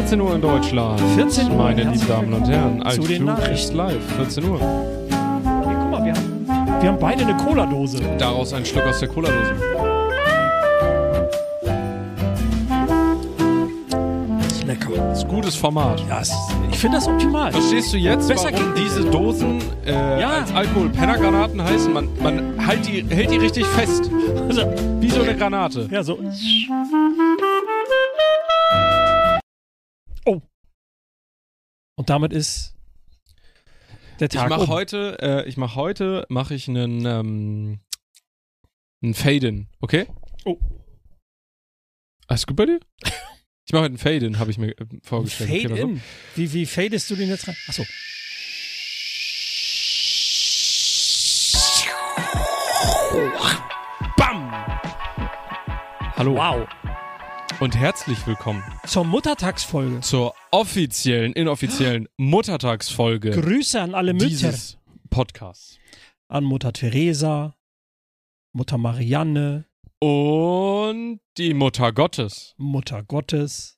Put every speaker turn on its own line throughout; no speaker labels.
14 Uhr in Deutschland.
14 Uhr,
meine lieben Damen und Herren.
zu den Nachrichten.
Live, 14 Uhr.
Hier, guck mal, wir haben beide eine Cola-Dose.
Daraus ein Schluck aus der Cola-Dose.
Ist lecker.
Das ist gutes Format.
Ja, ich finde das optimal.
Verstehst du jetzt,
Besser
warum diese Dosen als Alkohol-Penner-Granaten heißen? Man hält die richtig fest.
Also,
Wie so eine Granate.
ja, so. Oh. Und damit ist der Tag
Ich mache heute einen Fade-In, okay?
Oh.
Alles gut bei dir? Ich mache heute einen Fade-In, habe ich mir vorgestellt.
Fade-In? Wie fadest du den jetzt rein? Achso. Bam!
Hallo.
Wow.
Und herzlich willkommen
Zur Muttertagsfolge.
zur inoffiziellen Muttertagsfolge
Grüße an alle Mütter.
dieses Podcasts.
An Mutter Teresa, Mutter Marianne,
Und die Mutter Gottes.
Mutter Gottes,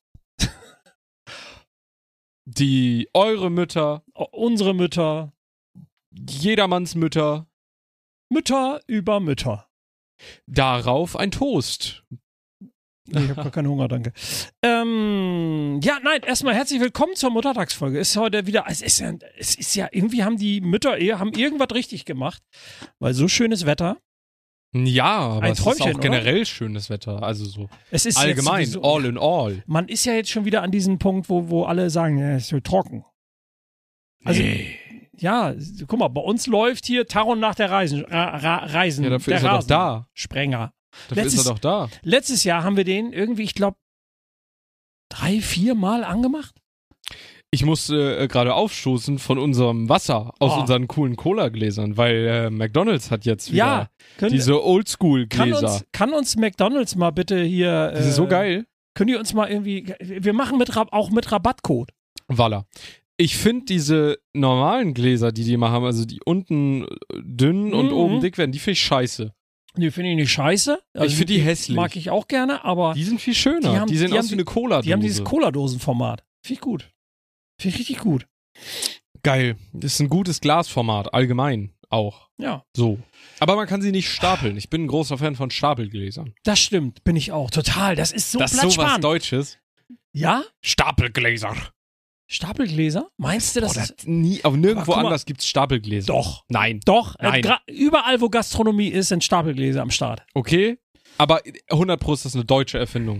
Die eure Mütter,
unsere Mütter,
jedermanns Mütter.
Mütter über Mütter.
Darauf ein Toast.
Nee, ich habe gar keinen Hunger, danke. Ja, nein, erstmal herzlich willkommen zur Muttertagsfolge. Ist heute wieder, es ist ja, irgendwie haben die Mütter haben irgendwas richtig gemacht, weil so schönes Wetter.
Ja, aber
Ein
es ist
Träumchen,
auch generell schönes Wetter. Also so
Es ist
allgemein,
jetzt sowieso,
all in all.
Man ist ja jetzt schon wieder an diesem Punkt, wo alle sagen, ja, es ist so trocken. Also, ja, guck mal, bei uns läuft hier Taron nach der Reisen.
Ja, dafür
der
ist er doch da.
Sprenger.
Dafür ist er doch da.
Letztes Jahr haben wir den irgendwie, ich glaube, 3-4 Mal angemacht.
Ich musste gerade aufstoßen von unserem Wasser aus
Oh.
unseren coolen Cola-Gläsern, weil McDonald's hat jetzt wieder
Ja,
diese Oldschool-Gläser.
kann uns McDonald's mal bitte hier.
Die sind so geil.
Können die uns mal irgendwie. Wir machen auch mit Rabattcode.
Voila. Ich finde diese normalen Gläser, die immer haben, also die unten dünn und oben dick werden, die finde ich scheiße.
Die finde ich nicht scheiße. Also
ich finde die hässlich.
Mag ich auch gerne, aber
Die sind viel schöner. Die sehen aus wie eine Cola-Dose.
die haben dieses Cola-Dosen-Format. Finde ich gut. Finde ich richtig gut.
Geil. Das ist ein gutes Glasformat, allgemein auch.
Ja.
So. Aber man kann sie nicht stapeln. Ich bin ein großer Fan von Stapelgläsern.
Das stimmt, bin ich auch. Total. Das ist so
Das ist sowas
platzsparend.
Deutsches.
Ja?
Stapelgläser.
Stapelgläser? Meinst du, das
Oder
ist.
aber nirgendwo
guck mal.
anders gibt es Stapelgläser.
Doch.
Nein.
Doch.
Nein.
Überall, wo Gastronomie ist, sind Stapelgläser am Start.
Okay. Aber 100% ist das eine deutsche Erfindung.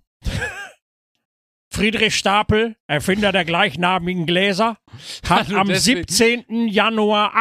Friedrich Stapel, Erfinder der gleichnamigen Gläser, hat
Also
am
deswegen.
17. Januar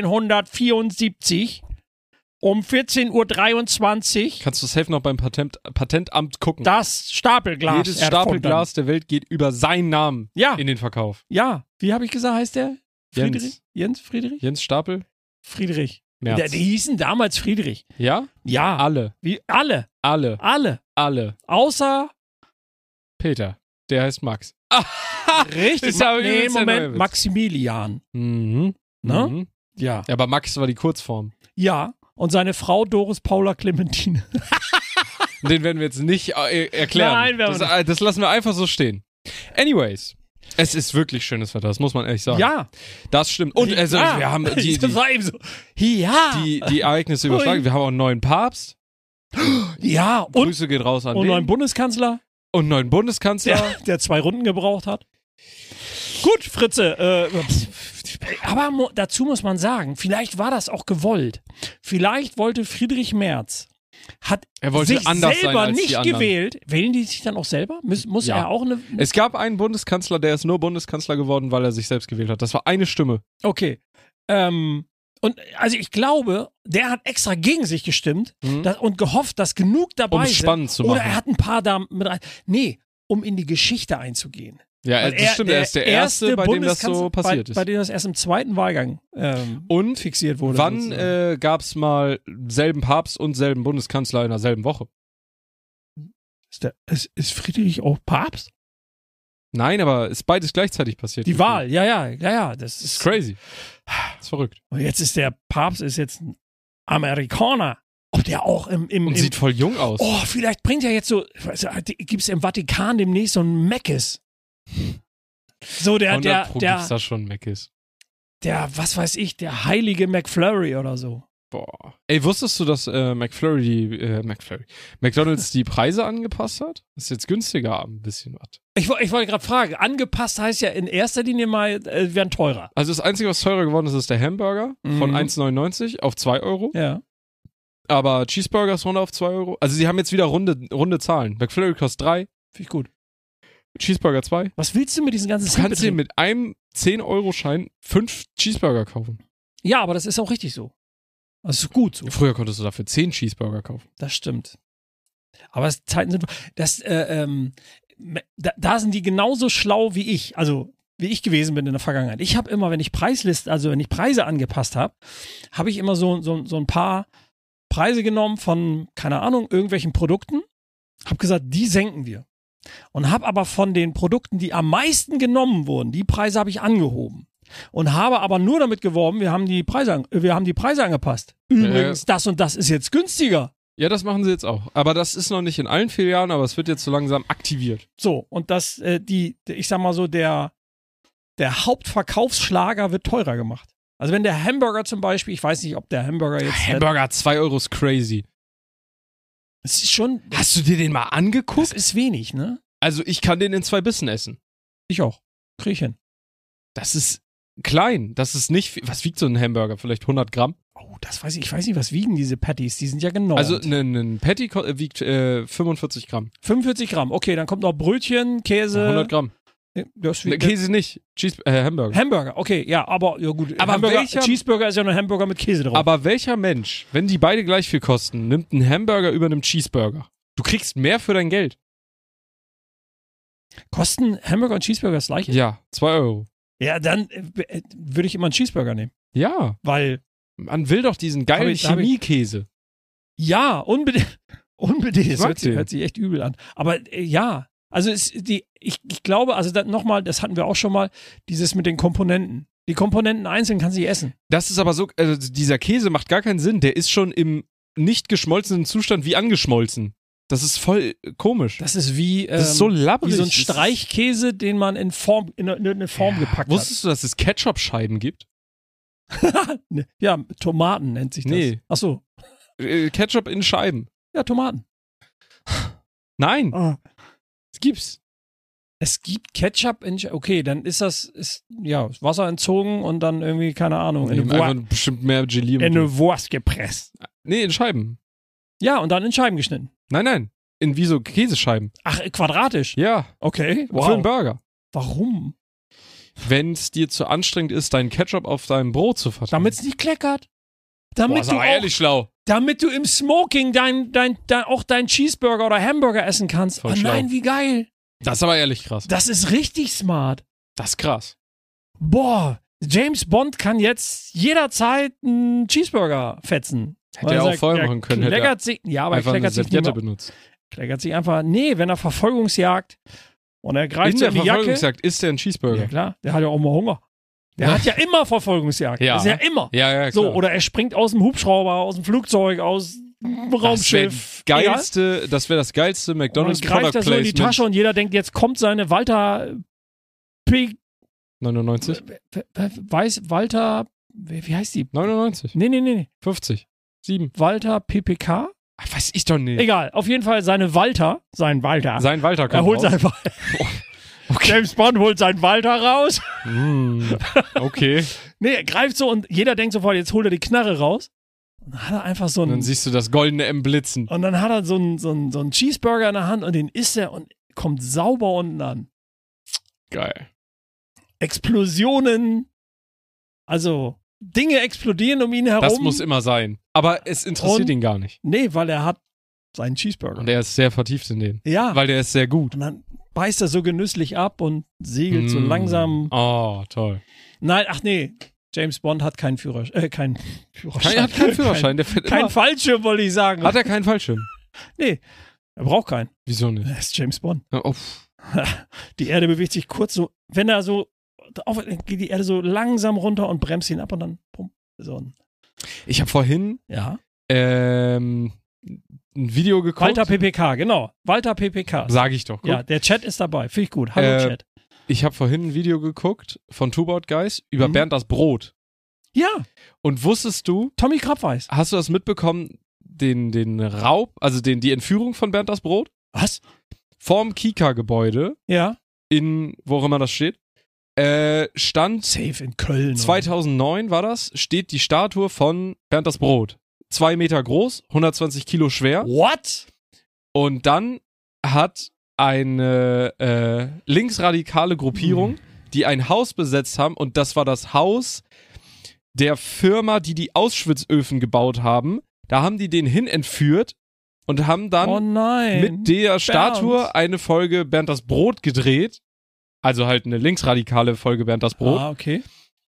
1874 um 14:23 Uhr
Kannst du safe noch beim Patentamt gucken.
das Stapelglas
Jedes
erfunden.
Stapelglas der Welt geht über seinen Namen
Ja.
in den Verkauf.
Ja, wie habe ich gesagt, heißt der? Friedrich? Jens Friedrich?
Jens Stapel?
Friedrich.
Merz.
Die hießen damals Friedrich.
Ja?
Ja.
Alle.
Wie alle.
Alle. Außer Peter. Der heißt Max.
Richtig.
Ist ja übelst der neue
Moment,
Witz.
Maximilian.
Mhm.
Ne?
Mhm.
Ja.
Ja, aber Max war die Kurzform.
Ja. Und seine Frau Doris Paula Clementine.
Den werden wir jetzt nicht erklären.
Nein, werden wir
das lassen wir einfach so stehen. Anyways. Es ist wirklich schönes Wetter, das muss man ehrlich sagen.
Ja.
Das stimmt. Und also,
Ja.
wir haben
Das war eben so. Ja.
die Ereignisse überschlagen. Wir haben auch einen neuen Papst.
Ja. Und
Grüße geht raus an
einen
den.
neuen Bundeskanzler,
Und einen neuen Bundeskanzler.
der 2 Runden gebraucht hat. Gut, Fritze. Aber dazu muss man sagen, vielleicht war das auch gewollt. Vielleicht wollte Friedrich Merz, hat
Er wollte
sich
anders sein
selber
als die
nicht
anderen.
gewählt. Wählen die sich dann auch selber? Muss
Ja.
er auch eine...
Es gab einen Bundeskanzler, der ist nur Bundeskanzler geworden, weil er sich selbst gewählt hat. Das war eine Stimme.
Okay. Und also ich glaube, der hat extra gegen sich gestimmt und gehofft, dass genug dabei
Um es
sind.
spannend zu
Oder
machen.
er hat ein paar da mit rein. Nee, um in die Geschichte einzugehen.
Ja,
Weil
das stimmt. Er ist der Erste, bei dem das so
Bundeskanzler-
passiert ist.
Bei dem das erst im 2. Wahlgang
Und
fixiert wurde.
wann
sozusagen.
gab es mal selben Papst und selben Bundeskanzler in derselben Woche?
Ist Friedrich auch Papst?
Nein, aber ist beides gleichzeitig passiert.
Die Wahl, ja. Das
Das
ist
ist crazy. Das ist verrückt.
Und jetzt ist der Papst jetzt ein Amerikaner. Ob der auch
Und sieht voll jung aus.
Oh, vielleicht bringt er jetzt so, gibt es im Vatikan demnächst so ein Meckes. So,
100 Pro gibt's da schon Mc's.
was weiß ich, der heilige McFlurry oder so.
Boah. Ey, wusstest du, dass McDonald's die Preise angepasst hat? Ist jetzt günstiger ein bisschen was.
Ich wollte gerade fragen, angepasst heißt ja in erster Linie mal, werden teurer.
Also das Einzige, was teurer geworden ist, ist der Hamburger von 1,99 auf 2 Euro.
Ja.
Aber Cheeseburger ist runter auf 2 Euro. Also sie haben jetzt wieder runde Zahlen. McFlurry kostet 3.
Finde ich gut.
Cheeseburger 2.
Was willst du mit diesen ganzen
Du kannst dir mit einem 10-Euro-Schein 5 Cheeseburger kaufen.
Ja, aber das ist auch richtig so. Das ist gut so.
Früher konntest du dafür 10 Cheeseburger kaufen.
Das stimmt. Aber Zeiten sind, da sind die genauso schlau wie ich, also wie ich gewesen bin in der Vergangenheit. Ich habe immer, wenn ich Preise angepasst habe, habe ich immer so ein paar Preise genommen von, keine Ahnung, irgendwelchen Produkten, habe gesagt, die senken wir. Und habe aber von den Produkten, die am meisten genommen wurden, die Preise habe ich angehoben. Und habe aber nur damit geworben, wir haben die Preise angepasst. Übrigens, das und das ist jetzt günstiger.
Ja, das machen sie jetzt auch. Aber das ist noch nicht in allen Filialen, aber es wird jetzt so langsam aktiviert.
So, und ich sag mal so, der Hauptverkaufsschlager wird teurer gemacht. Also wenn der Hamburger zum Beispiel, ich weiß nicht, ob der Hamburger jetzt...
Hamburger 2 Euro ist crazy.
Es ist schon...
Hast du dir den mal angeguckt?
Das ist wenig, ne?
Also ich kann den in 2 Bissen essen.
Ich auch. Krieg ich hin.
Das ist klein. Das ist nicht... Was wiegt so ein Hamburger? Vielleicht 100 Gramm?
Oh, das weiß ich. Ich weiß nicht, was wiegen diese Patties. Die sind ja genormt.
Also ein Patty wiegt 45 Gramm.
45 Gramm. Okay, dann kommt noch Brötchen, Käse.
100 Gramm. Käse nicht. Hamburger.
Hamburger, okay, ja, aber ja gut.
Aber
Cheeseburger ist ja nur ein Hamburger mit Käse drauf.
Aber welcher Mensch, wenn die beide gleich viel kosten, nimmt einen Hamburger über einem Cheeseburger? Du kriegst mehr für dein Geld.
Kosten Hamburger und Cheeseburger das gleiche?
Ja, 2 Euro.
Ja, dann würde ich immer einen Cheeseburger nehmen.
Ja.
Weil
man will doch diesen geilen Chemiekäse.
Ja, unbedingt. Das hört sich echt übel an. Aber ja, also ich glaube, also nochmal, das hatten wir auch schon mal, dieses mit den Komponenten. Die Komponenten einzeln kannst du nicht essen.
Das ist aber so, also dieser Käse macht gar keinen Sinn. Der ist schon im nicht geschmolzenen Zustand wie angeschmolzen. Das ist voll komisch.
Das ist wie,
das ist so labbrig.
Wie so ein Streichkäse, den man in eine Form gepackt hat.
Wusstest du, dass es Ketchup-Scheiben gibt?
Ja, Tomaten nennt sich das.
Nee.
Ach so.
Ketchup in Scheiben.
Ja, Tomaten.
Nein.
Oh.
Es gibt's.
Es gibt Ketchup in Scheiben. Okay, dann ist Wasser entzogen und dann irgendwie, keine Ahnung,
einfach bestimmt mehr Gelee.
In eine Wurst gepresst.
Nee, in Scheiben.
Ja, und dann in Scheiben geschnitten.
Nein. In wie so Käsescheiben.
Ach, quadratisch?
Ja.
Okay.
Wow. Für einen Burger.
Warum?
Wenn es dir zu anstrengend ist, deinen Ketchup auf deinem Brot zu verteilen.
Damit es nicht kleckert.
Ist aber ehrlich schlau.
Damit du im Smoking auch deinen Cheeseburger oder Hamburger essen kannst.
Voll schlau.
Nein, wie geil.
Das ist aber ehrlich krass.
Das ist richtig smart.
Das ist krass.
Boah, James Bond kann jetzt jederzeit einen Cheeseburger fetzen.
Hätte er auch vorher machen können.
Kleckert sich, ja, aber
einfach
kleckert
eine
sich nicht mehr,
benutzt.
Kleckert sich einfach, nee, wenn er Verfolgungsjagd und er greift
in
so
der
in die
Verfolgungsjagd
Jacke.
isst er einen Cheeseburger.
Ja klar, der hat ja auch mal Hunger. Der hat ja immer Verfolgungsjagd.
Ja.
Das ist ja immer.
Ja, klar.
So, oder er springt aus dem Hubschrauber, aus dem Flugzeug, aus dem Raumschiff.
Das wäre das geilste McDonald's
Product Placement. Und dann greift er so in die Tasche und jeder denkt, jetzt kommt seine Walter P.
99?
Walter, wie heißt die?
99.
Nee.
50. 7.
Walter PPK?
Ach, weiß ich doch nicht.
Egal, auf jeden Fall sein Walter
Sein Walter kommt
er holt
raus.
sein Walter. Okay. James Bond holt seinen Walter raus.
Okay.
Nee, er greift so und jeder denkt sofort, jetzt holt er die Knarre raus. Und dann hat er einfach so
Und dann siehst du das goldene M blitzen.
Und dann hat er so einen Cheeseburger in der Hand und den isst er und kommt sauber unten an.
Geil.
Explosionen. Also, Dinge explodieren um ihn herum.
Das muss immer sein. Aber es interessiert ihn gar nicht.
Nee, weil er hat seinen Cheeseburger.
Und er ist sehr vertieft in den.
Ja.
Weil der ist sehr gut.
Und dann beißt er so genüsslich ab und segelt so langsam.
Oh, toll.
Nein, ach nee. James Bond hat keinen Führerschein. Kein Führerschein.
Er hat keinen Führerschein. Der fährt
kein
immer.
Fallschirm, wollte ich sagen.
Hat er keinen Fallschirm?
Nee, er braucht keinen.
Wieso nicht?
Er ist James Bond.
Oh.
Die Erde bewegt sich kurz so, wenn er so, geht die Erde so langsam runter und bremst ihn ab und dann pum. So.
Ich habe vorhin ein Video geguckt.
Walter PPK, genau. Walter PPK.
Sag ich doch. Guck.
Ja, der Chat ist dabei. Finde ich gut. Hallo Chat.
Ich habe vorhin ein Video geguckt von Two Boat Guys über Bernd das Brot.
Ja,
Und wusstest du,
Tommy Krabweis.
hast du das mitbekommen, den Raub, also die Entführung von Bernd das Brot?
Was?
Vorm Kika-Gebäude,
Ja.
wo auch immer das steht, stand
Safe in Köln.
2009 war das, steht die Statue von Bernd das Brot. 2 Meter groß, 120 Kilo schwer.
What?
Und dann hat eine linksradikale Gruppierung, die ein Haus besetzt haben, und das war das Haus der Firma, die Auschwitzöfen gebaut haben. Da haben die den hin entführt und haben dann
Oh nein.
mit der Statue
Bernd.
eine Folge Bernd das Brot gedreht. Also halt eine linksradikale Folge Bernd das Brot.
Ah, okay.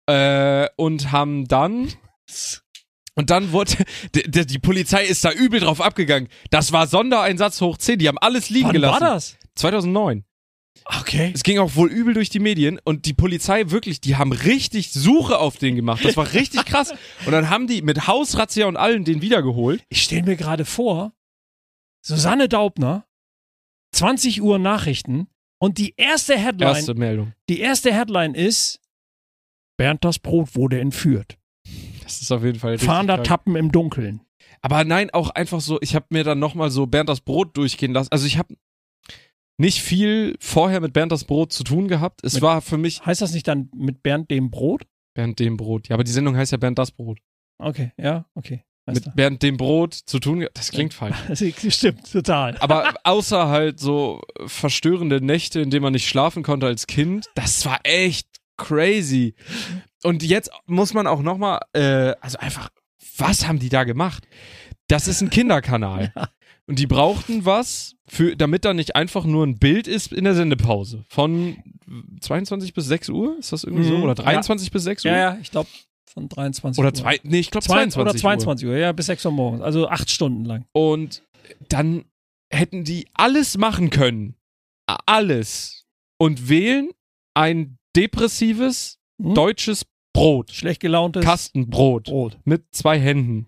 Und haben dann... Und dann wurde, die Polizei ist da übel drauf abgegangen. Das war Sondereinsatz hoch 10, die haben alles liegen
Wann
gelassen.
war das?
2009.
Okay.
Es ging auch wohl übel durch die Medien und die Polizei wirklich, die haben richtig Suche auf den gemacht. Das war richtig krass. Und dann haben die mit Hausrazzia und allen den wiedergeholt.
Ich stelle mir gerade vor, Susanne Daubner, 20 Uhr Nachrichten und die erste Headline ist, Bernd das Brot wurde entführt.
Das ist auf jeden Fall richtig
Fahnder
krank.
tappen im Dunkeln.
Aber nein, auch einfach so, ich habe mir dann nochmal so Bernd das Brot durchgehen lassen. Also ich habe nicht viel vorher mit Bernd das Brot zu tun gehabt. Es war für mich
Heißt das nicht dann mit Bernd dem Brot?
Bernd dem Brot. Ja, aber die Sendung heißt ja Bernd das Brot.
Okay, ja, okay.
Mit Bernd dem Brot zu tun, das klingt falsch.
Das stimmt, total.
Aber außer halt so verstörende Nächte, in denen man nicht schlafen konnte als Kind, das war echt crazy. Und jetzt muss man auch nochmal, also einfach, was haben die da gemacht? Das ist ein Kinderkanal.
Ja.
Und die brauchten was, damit da nicht einfach nur ein Bild ist in der Sendepause. Von 22 bis 6 Uhr, ist das irgendwie so? Oder 23 bis 6 Uhr?
Ja, ich glaube von 23
Oder
Uhr.
ich glaube 22
Oder 22 Uhr, ja, bis 6 Uhr morgens. Also 8 Stunden lang.
Und dann hätten die alles machen können. Alles. Und wählen ein depressives deutsches Brot.
Schlecht gelauntes
Kastenbrot.
Brot.
Mit 2 Händen.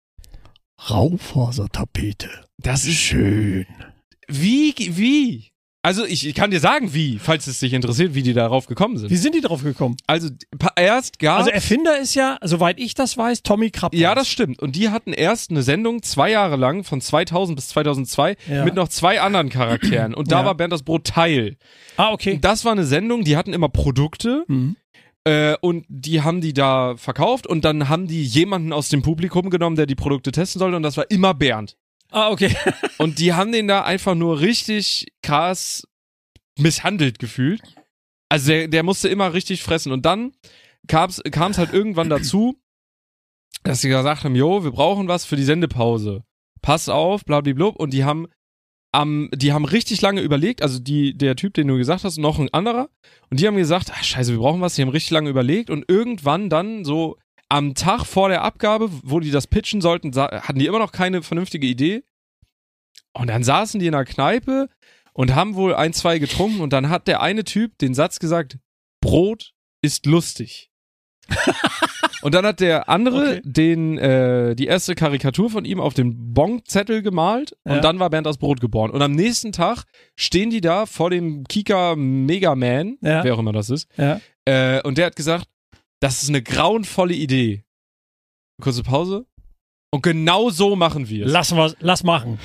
Raufasertapete.
Das ist
Schön.
Wie? Also ich kann dir sagen, wie, falls es dich interessiert, wie die darauf gekommen sind.
Wie sind die drauf gekommen?
Also erst gab
Also Erfinder ist ja, soweit ich das weiß, Tommy Krabweis.
Ja, das stimmt. Und die hatten erst eine Sendung 2 Jahre lang, von 2000 bis 2002,
Ja.
mit noch 2 anderen Charakteren. Und da
Ja.
war Bernd das Brot Teil.
Ah, okay.
Und das war eine Sendung, die hatten immer Produkte.
Mhm.
Und die haben die da verkauft und dann haben die jemanden aus dem Publikum genommen, der die Produkte testen sollte, und das war immer Bernd.
Ah, okay.
Und die haben den da einfach nur richtig krass misshandelt gefühlt. Also der musste immer richtig fressen. Und dann kam es halt irgendwann dazu, dass sie gesagt haben, jo, wir brauchen was für die Sendepause. Pass auf, blablabla. Und die haben richtig lange überlegt, also der Typ, den du gesagt hast, noch ein anderer. Und die haben gesagt, ach scheiße, wir brauchen was. Die haben richtig lange überlegt und irgendwann dann so am Tag vor der Abgabe, wo die das pitchen sollten, hatten die immer noch keine vernünftige Idee. Und dann saßen die in einer Kneipe und haben wohl 1, 2 getrunken und dann hat der eine Typ den Satz gesagt, Brot ist lustig. Und dann hat der andere die erste Karikatur von ihm auf den Bonzettel gemalt und dann war Bernd das Brot geboren. Und am nächsten Tag stehen die da vor dem Kika Megaman, wer auch immer das ist, und der hat gesagt, das ist eine grauenvolle Idee. Kurze Pause. Und genau so machen wir es.
Lass machen.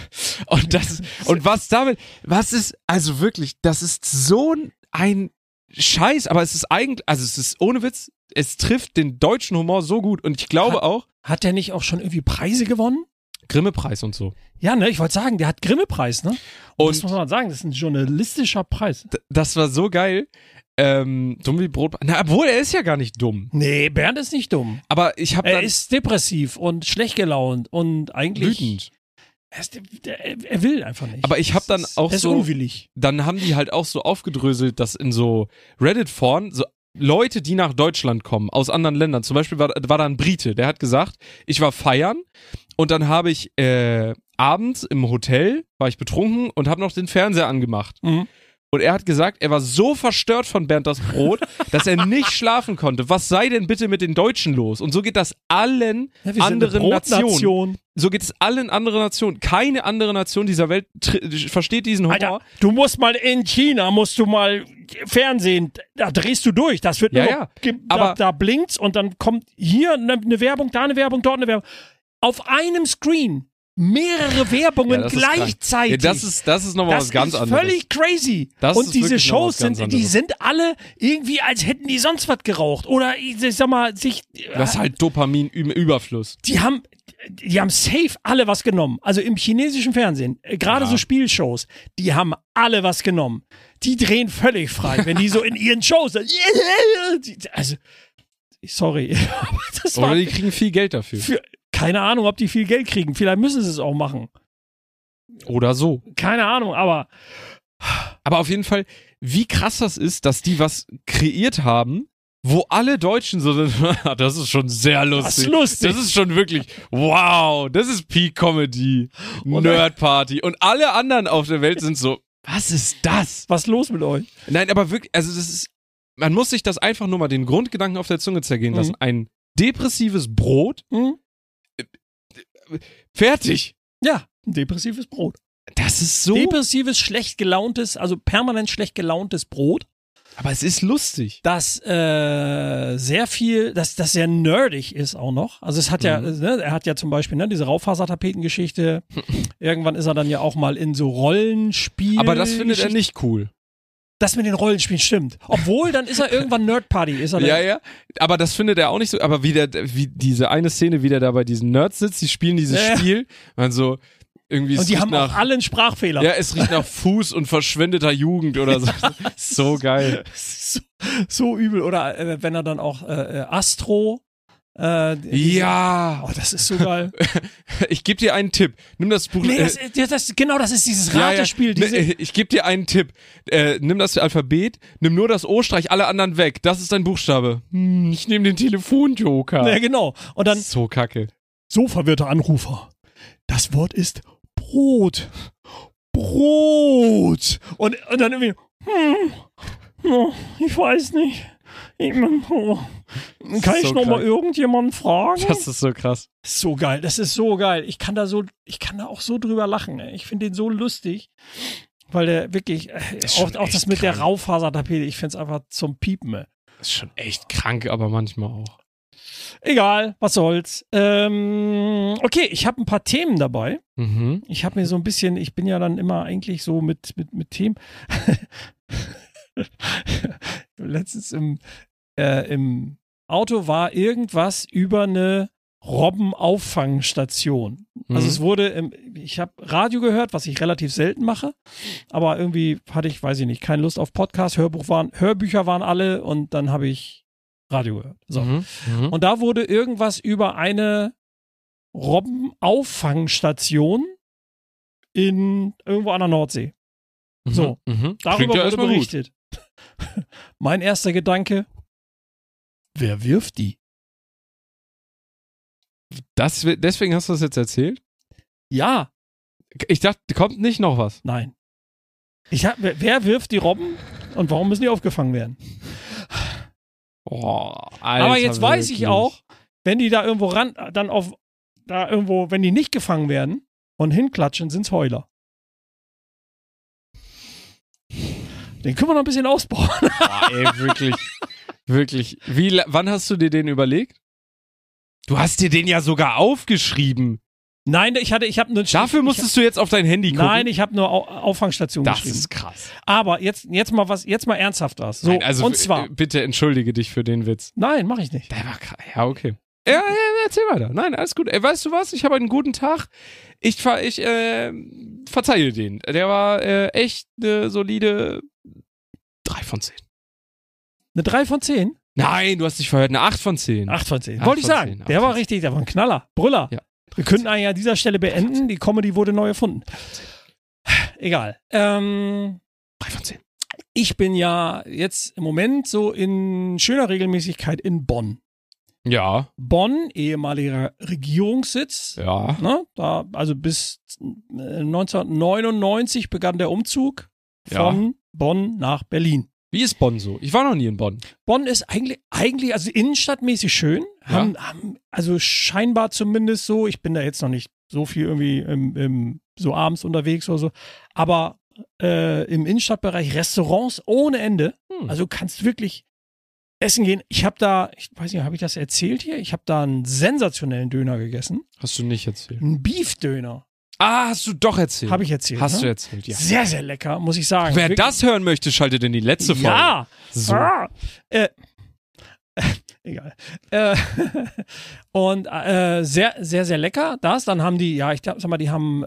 Was ist, also wirklich, das ist so ein Scheiß, aber es ist eigentlich, also es ist ohne Witz, es trifft den deutschen Humor so gut und ich glaube auch.
Hat der nicht auch schon irgendwie Preise gewonnen?
Grimme-Preis und so.
Ja, ne, ich wollte sagen, der hat Grimme-Preis, ne?
Und
das muss man sagen, das ist ein journalistischer Preis.
Das war so geil. Dumm wie Brot. Na, obwohl, er ist ja gar nicht dumm.
Nee, Bernd ist nicht dumm.
Aber ich habe
Er ist depressiv und schlecht gelaunt und eigentlich
wütend.
Er will einfach nicht.
Aber ich habe dann auch
er ist
so
unwillig.
Dann haben die halt auch so aufgedröselt, dass in so Reddit-Foren so Leute, die nach Deutschland kommen, aus anderen Ländern, zum Beispiel war da ein Brite, der hat gesagt, ich war feiern und dann habe ich abends im Hotel, war ich betrunken und habe noch den Fernseher angemacht.
Mhm.
Und er hat gesagt, er war so verstört von Bernd das Brot, dass er nicht schlafen konnte. Was sei denn bitte mit den Deutschen los? Und so geht das allen anderen Nationen. So geht es allen anderen Nationen. Keine andere Nation dieser Welt versteht diesen Humor.
Alter, du musst mal in China, Fernsehen, da drehst du durch. Das wird
aber
da blinkt's und dann kommt hier eine Werbung, da eine Werbung, dort eine Werbung. Auf einem Screen mehrere Werbungen gleichzeitig.
Ja, das ist nochmal was ganz anderes.
Das ist völlig crazy. Und diese Shows sind alle irgendwie, als hätten die sonst was geraucht. Oder ich sag mal,
das ist halt Dopamin-Überfluss.
Die haben safe alle was genommen. Also im chinesischen Fernsehen, gerade so Spielshows, die haben alle was genommen. Die drehen völlig frei, wenn die so in ihren Shows sind. Also, sorry.
Oder die kriegen viel Geld dafür.
Keine Ahnung, ob die viel Geld kriegen. Vielleicht müssen sie es auch machen.
Oder so.
Keine Ahnung, aber
auf jeden Fall, wie krass das ist, dass die was kreiert haben, wo alle Deutschen so sind, das ist schon sehr lustig.
Das ist lustig.
Das ist schon wirklich, wow, das ist Peak Comedy, Nerd Party. Und alle anderen auf der Welt sind so, was ist das?
Was ist los mit euch?
Nein, aber wirklich, also das ist, man muss sich das einfach nur mal den Grundgedanken auf der Zunge zergehen lassen. Ein depressives Brot, fertig.
Ja, ein depressives Brot.
Das ist so.
Depressives, schlecht gelauntes, also permanent schlecht gelauntes Brot.
Aber es ist lustig.
Das sehr viel, das sehr nerdig ist auch noch. Also es hat er hat ja zum Beispiel diese Raufasertapetengeschichte. Irgendwann ist er dann ja auch mal in so Rollenspielen.
Aber das findet er nicht cool.
Das mit den Rollenspielen stimmt. Obwohl, dann ist er irgendwann Nerdparty.
Ja. Aber das findet er auch nicht so. Aber wie diese eine Szene, wie der da bei diesen Nerds sitzt, die spielen dieses Spiel. Und so irgendwie.
Und die haben auch alle einen Sprachfehler.
Ja, es riecht nach Fuß und verschwendeter Jugend oder so. So geil.
So übel. Oder wenn er dann auch Astro.
Ja.
Oh, das ist so geil.
Ich gebe dir einen Tipp. Nimm das Buch.
Nee, das ist dieses Ratespiel.
Ich gebe dir einen Tipp. Nimm das Alphabet, nimm nur das O-Streich, alle anderen weg. Das ist dein Buchstabe. Ich nehme den Telefonjoker.
Ja, genau. Und dann.
So kacke.
So, verwirrter Anrufer. Das Wort ist Brot. Brot. Und dann irgendwie. Ich weiß nicht. Kann ich noch mal irgendjemanden fragen?
Das ist so krass.
So geil, das ist so geil. Ich kann da auch so drüber lachen. Ey. Ich finde den so lustig, weil der wirklich, auch das mit der Raufasertapete, ich finde es einfach zum Piepen. Ey.
Das ist schon echt krank, aber manchmal auch.
Egal, was soll's. Okay, ich habe ein paar Themen dabei. Ich habe mir so ein bisschen, ich bin ja dann immer eigentlich so mit Themen. Letztens im Auto war irgendwas über eine Robbenauffangstation. Also es wurde, ich habe Radio gehört, was ich relativ selten mache, aber irgendwie hatte ich, weiß ich nicht, keine Lust auf Podcast, Hörbücher waren alle und dann habe ich Radio gehört. So. Und da wurde irgendwas über eine Robbenauffangstation irgendwo an der Nordsee. So, darüber wurde berichtet. Mein erster Gedanke, wer wirft die?
Deswegen hast du das jetzt erzählt?
Ja.
Ich dachte, kommt nicht noch was?
Nein. Wer wirft die Robben und warum müssen die aufgefangen werden?
Oh, Alter,
aber jetzt weiß ich auch, wenn die da irgendwo wenn die nicht gefangen werden und hinklatschen, sind's Heuler. Den können wir noch ein bisschen ausbauen.
Boah, ey, wirklich. Wann hast du dir den überlegt? Du hast dir den ja sogar aufgeschrieben.
Nein, ich habe nur.
Dafür musstest du jetzt auf dein Handy gucken.
Nein, ich habe nur Auffangstation geschrieben.
Das ist krass.
Aber jetzt mal ernsthaft was. So,
nein, also
und zwar.
Bitte entschuldige dich für den Witz.
Nein, mache ich nicht.
Der war krass. Ja, okay. Ja, erzähl weiter. Nein, alles gut. Ey, weißt du was? Ich habe einen guten Tag. Ich verzeihe den. Der war echt eine solide 3 von 10.
Eine 3 von 10?
Nein, du hast dich verhört. Eine 8 von 10.
8 von 10. Wollte ich sagen. Der war richtig, der war ein Knaller. Brüller. Ja. Wir könnten eigentlich an dieser Stelle beenden. Die Comedy wurde neu erfunden. Egal.
3 von 10.
Ich bin ja jetzt im Moment so in schöner Regelmäßigkeit in Bonn.
Ja.
Bonn, ehemaliger Regierungssitz.
Ja.
Ne, also bis 1999 begann der Umzug von Bonn nach Berlin.
Wie ist Bonn so? Ich war noch nie in Bonn.
Bonn ist eigentlich also innenstadtmäßig schön. Haben, also scheinbar zumindest so. Ich bin da jetzt noch nicht so viel irgendwie so abends unterwegs oder so. Aber im Innenstadtbereich Restaurants ohne Ende. Also du kannst wirklich essen gehen. Ich weiß nicht, habe ich das erzählt hier? Ich habe da einen sensationellen Döner gegessen.
Hast du nicht erzählt.
Ein Beef-Döner.
Ah, hast du doch erzählt.
Habe ich erzählt.
Hast
ne?
du erzählt, ja.
Sehr, sehr lecker, muss ich sagen.
Wer das hören möchte, schaltet in die letzte Folge.
Ja.
So.
Egal. Und sehr, sehr, sehr lecker. Dann haben die, ja, ich sag mal, die haben,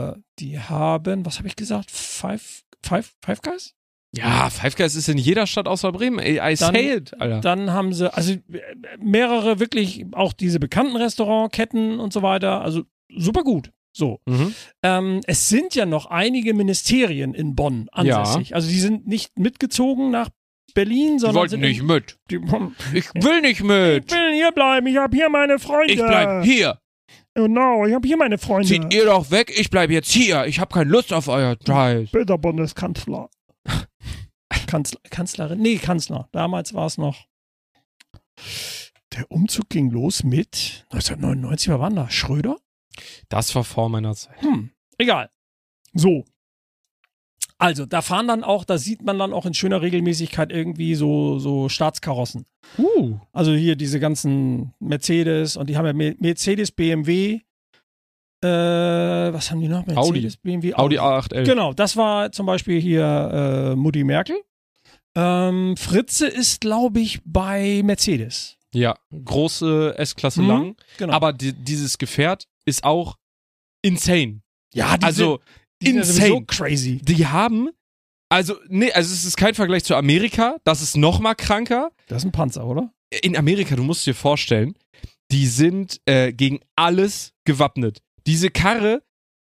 was habe ich gesagt? Five Guys?
Ja, Five Guys ist in jeder Stadt außer Bremen. Ey, I say it, Alter.
Dann haben sie, also mehrere wirklich, auch diese bekannten Restaurantketten und so weiter. Also super gut. So. Es sind ja noch einige Ministerien in Bonn ansässig. Ja. Also die sind nicht mitgezogen nach Berlin, sondern
die wollten nicht mit. Ich will nicht mit.
Ich will hier bleiben. Ich habe hier meine Freunde.
Ich bleib hier.
Genau, ich habe hier meine Freunde.
Zieht ihr doch weg. Ich bleib jetzt hier. Ich habe keine Lust auf euer Scheiß.
Bitte, Bundeskanzler. Kanzlerin? Nee, Kanzler. Damals war es noch. Der Umzug ging los mit 1999. Wer war denn da? Schröder?
Das war vor meiner Zeit.
Egal. So. Also, da sieht man dann auch in schöner Regelmäßigkeit irgendwie so Staatskarossen. Also hier diese ganzen Mercedes und die haben ja Mercedes, BMW, was haben die noch? Mercedes, BMW,
Audi A8L.
Genau, das war zum Beispiel hier Mutti Merkel. Fritze ist, glaube ich, bei Mercedes.
Ja, große S-Klasse lang. Genau. Aber dieses Gefährt ist auch insane.
Ja, die sind
insane.
Crazy.
Die haben, also es ist kein Vergleich zu Amerika, das ist noch mal kranker.
Das ist ein Panzer, oder?
In Amerika, du musst dir vorstellen, die sind gegen alles gewappnet. Diese Karre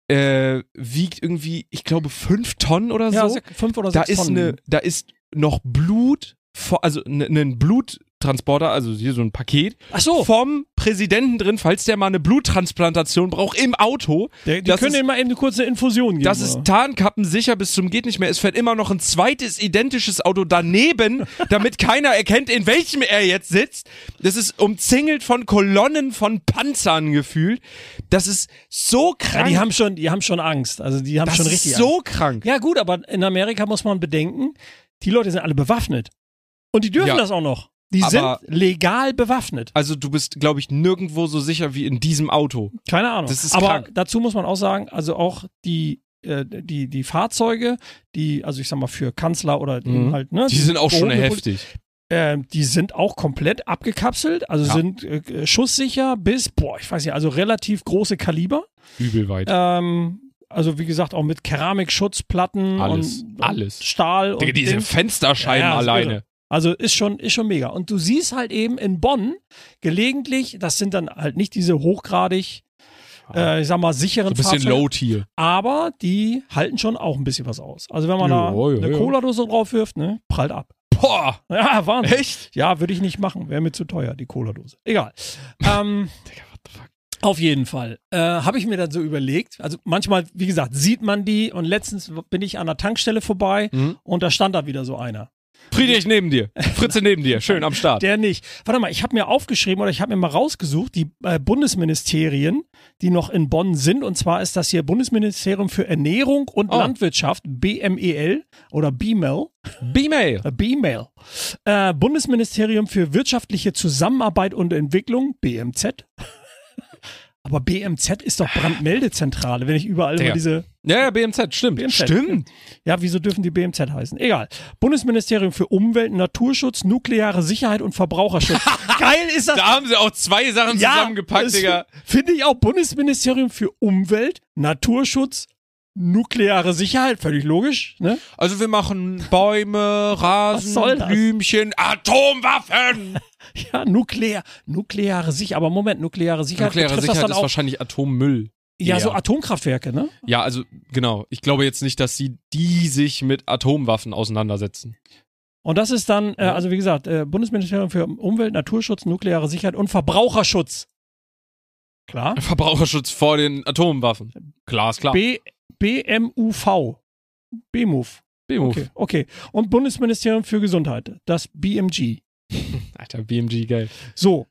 wiegt irgendwie, ich glaube, 5 Tonnen oder so.
Ja, 5 oder 6 Tonnen.
Da ist noch Blut, also ein Bluttransporter, also hier so ein Paket, vom Präsidenten drin, falls der mal eine Bluttransplantation braucht im Auto.
Die können ihm mal eben eine kurze Infusion geben.
Das ist tarnkappensicher bis zum geht nicht mehr. Es fährt immer noch ein zweites identisches Auto daneben, damit keiner erkennt, in welchem er jetzt sitzt. Das ist umzingelt von Kolonnen von Panzern gefühlt. Das ist so krank.
Ja, die haben schon Angst. Also die haben schon richtig
Angst. Das ist so
Angst.
krank.
Ja gut, aber in Amerika muss man bedenken, die Leute sind alle bewaffnet. Und die dürfen das auch noch. Die sind legal bewaffnet.
Also du bist, glaube ich, nirgendwo so sicher wie in diesem Auto.
Keine Ahnung.
Das ist
aber
krank.
Dazu muss man auch sagen, also auch die Fahrzeuge, also ich sag mal für Kanzler oder halt, ne?
Die sind auch schon heftig.
Die sind auch komplett abgekapselt, also sind schusssicher bis, ich weiß nicht, also relativ große Kaliber.
Übel weit.
Also wie gesagt, auch mit Keramikschutzplatten und Stahl.
Digga, diese Fensterscheiben alleine.
Irre. Also ist schon mega. Und du siehst halt eben in Bonn gelegentlich, das sind dann halt nicht diese hochgradig, ich sag mal, sicheren
so ein bisschen
Fahrzeuge,
Low-Tier.
aber die halten schon auch ein bisschen was aus. Also wenn man da eine Cola-Dose drauf wirft, ne, prallt ab.
Boah!
Ja, Wahnsinn.
Echt?
Ja, würde ich nicht machen. Wäre mir zu teuer, die Cola-Dose. Egal. Digga, what the fuck? Auf jeden Fall. Habe ich mir dann so überlegt, also manchmal, wie gesagt, sieht man die und letztens bin ich an der Tankstelle vorbei und da stand da wieder so einer.
Friedrich neben dir, Fritze neben dir, schön am Start.
Der nicht. Warte mal, ich habe mir aufgeschrieben oder ich habe mir mal rausgesucht, die Bundesministerien, die noch in Bonn sind, und zwar ist das hier Bundesministerium für Ernährung und Landwirtschaft, BMEL oder BMEL. BMEL. Bundesministerium für wirtschaftliche Zusammenarbeit und Entwicklung, BMZ. Aber BMZ ist doch Brandmeldezentrale, wenn ich überall immer diese...
Ja, BMZ, stimmt. Stimmt.
Ja, wieso dürfen die BMZ heißen? Egal. Bundesministerium für Umwelt, Naturschutz, nukleare Sicherheit und Verbraucherschutz. Geil ist das.
Da haben sie auch 2 Sachen zusammengepackt, Digga.
Finde ich auch. Bundesministerium für Umwelt, Naturschutz, nukleare Sicherheit, völlig logisch, ne?
Also wir machen Bäume, Rasen, Blümchen, Atomwaffen.
Ja, nukleare Sicherheit. Aber Moment, nukleare Sicherheit.
Nukleare Sicherheit ist wahrscheinlich Atommüll.
Ja, so Atomkraftwerke, ne?
Ja, also genau. Ich glaube jetzt nicht, dass die sich mit Atomwaffen auseinandersetzen.
Und das ist dann, also wie gesagt, Bundesministerium für Umwelt, Naturschutz, nukleare Sicherheit und Verbraucherschutz. Klar.
Verbraucherschutz vor den Atomwaffen. Klar, ist klar.
BMUV. BMUV.
B-Move.
Okay. Und Bundesministerium für Gesundheit, das BMG.
Alter, BMG, geil.
So.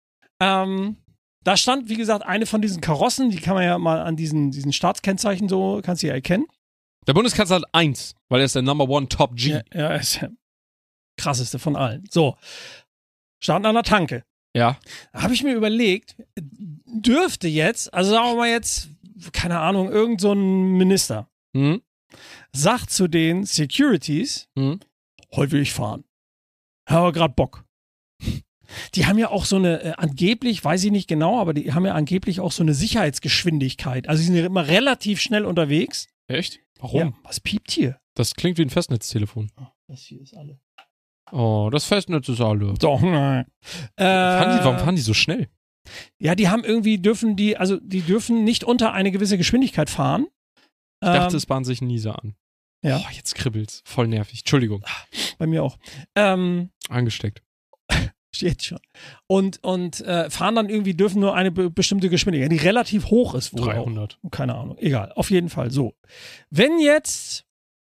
Da stand, wie gesagt, eine von diesen Karossen, die kann man ja mal an diesen Staatskennzeichen so, kannst du ja erkennen.
Der Bundeskanzler hat 1, weil er ist der Number One Top G.
Ja, ist der krasseste von allen. So. Stand an der Tanke.
Ja.
Da habe ich mir überlegt, dürfte jetzt, also sagen wir mal jetzt, keine Ahnung, irgend so ein Minister sagt zu den Securities, heute will ich fahren. Habe gerade Bock. Die haben ja auch so eine, angeblich, weiß ich nicht genau, aber die haben ja angeblich auch so eine Sicherheitsgeschwindigkeit. Also die sind ja immer relativ schnell unterwegs.
Echt? Warum?
Ja, was piept hier?
Das klingt wie ein Festnetztelefon.
Oh, das hier ist alle.
Oh, das Festnetz ist alle.
Doch, nein.
Warum fahren die so schnell?
Ja, die haben irgendwie, die dürfen nicht unter eine gewisse Geschwindigkeit fahren.
Ich dachte, es bahnt sich ein Nieser an.
Ja.
Oh, jetzt kribbelt's. Voll nervig. Entschuldigung.
Bei mir auch.
Angesteckt.
Jetzt schon. Und fahren dann irgendwie, dürfen nur eine bestimmte Geschwindigkeit, die relativ hoch ist. Wohl
300.
Auch. Keine Ahnung. Egal. Auf jeden Fall. So. Wenn jetzt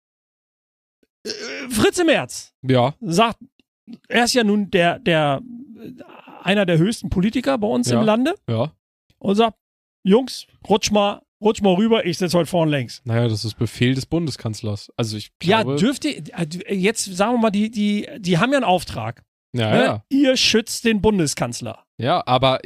Fritze Merz sagt, er ist ja nun einer der höchsten Politiker bei uns im Lande.
Ja.
Und sagt, Jungs, rutsch mal rüber, ich sitze heute vorne längs.
Naja, das ist Befehl des Bundeskanzlers. Also ich glaube...
Ja, dürft ihr, jetzt sagen wir mal, die haben ja einen Auftrag.
Ja,
ne?
ja.
Ihr schützt den Bundeskanzler.
Ja, aber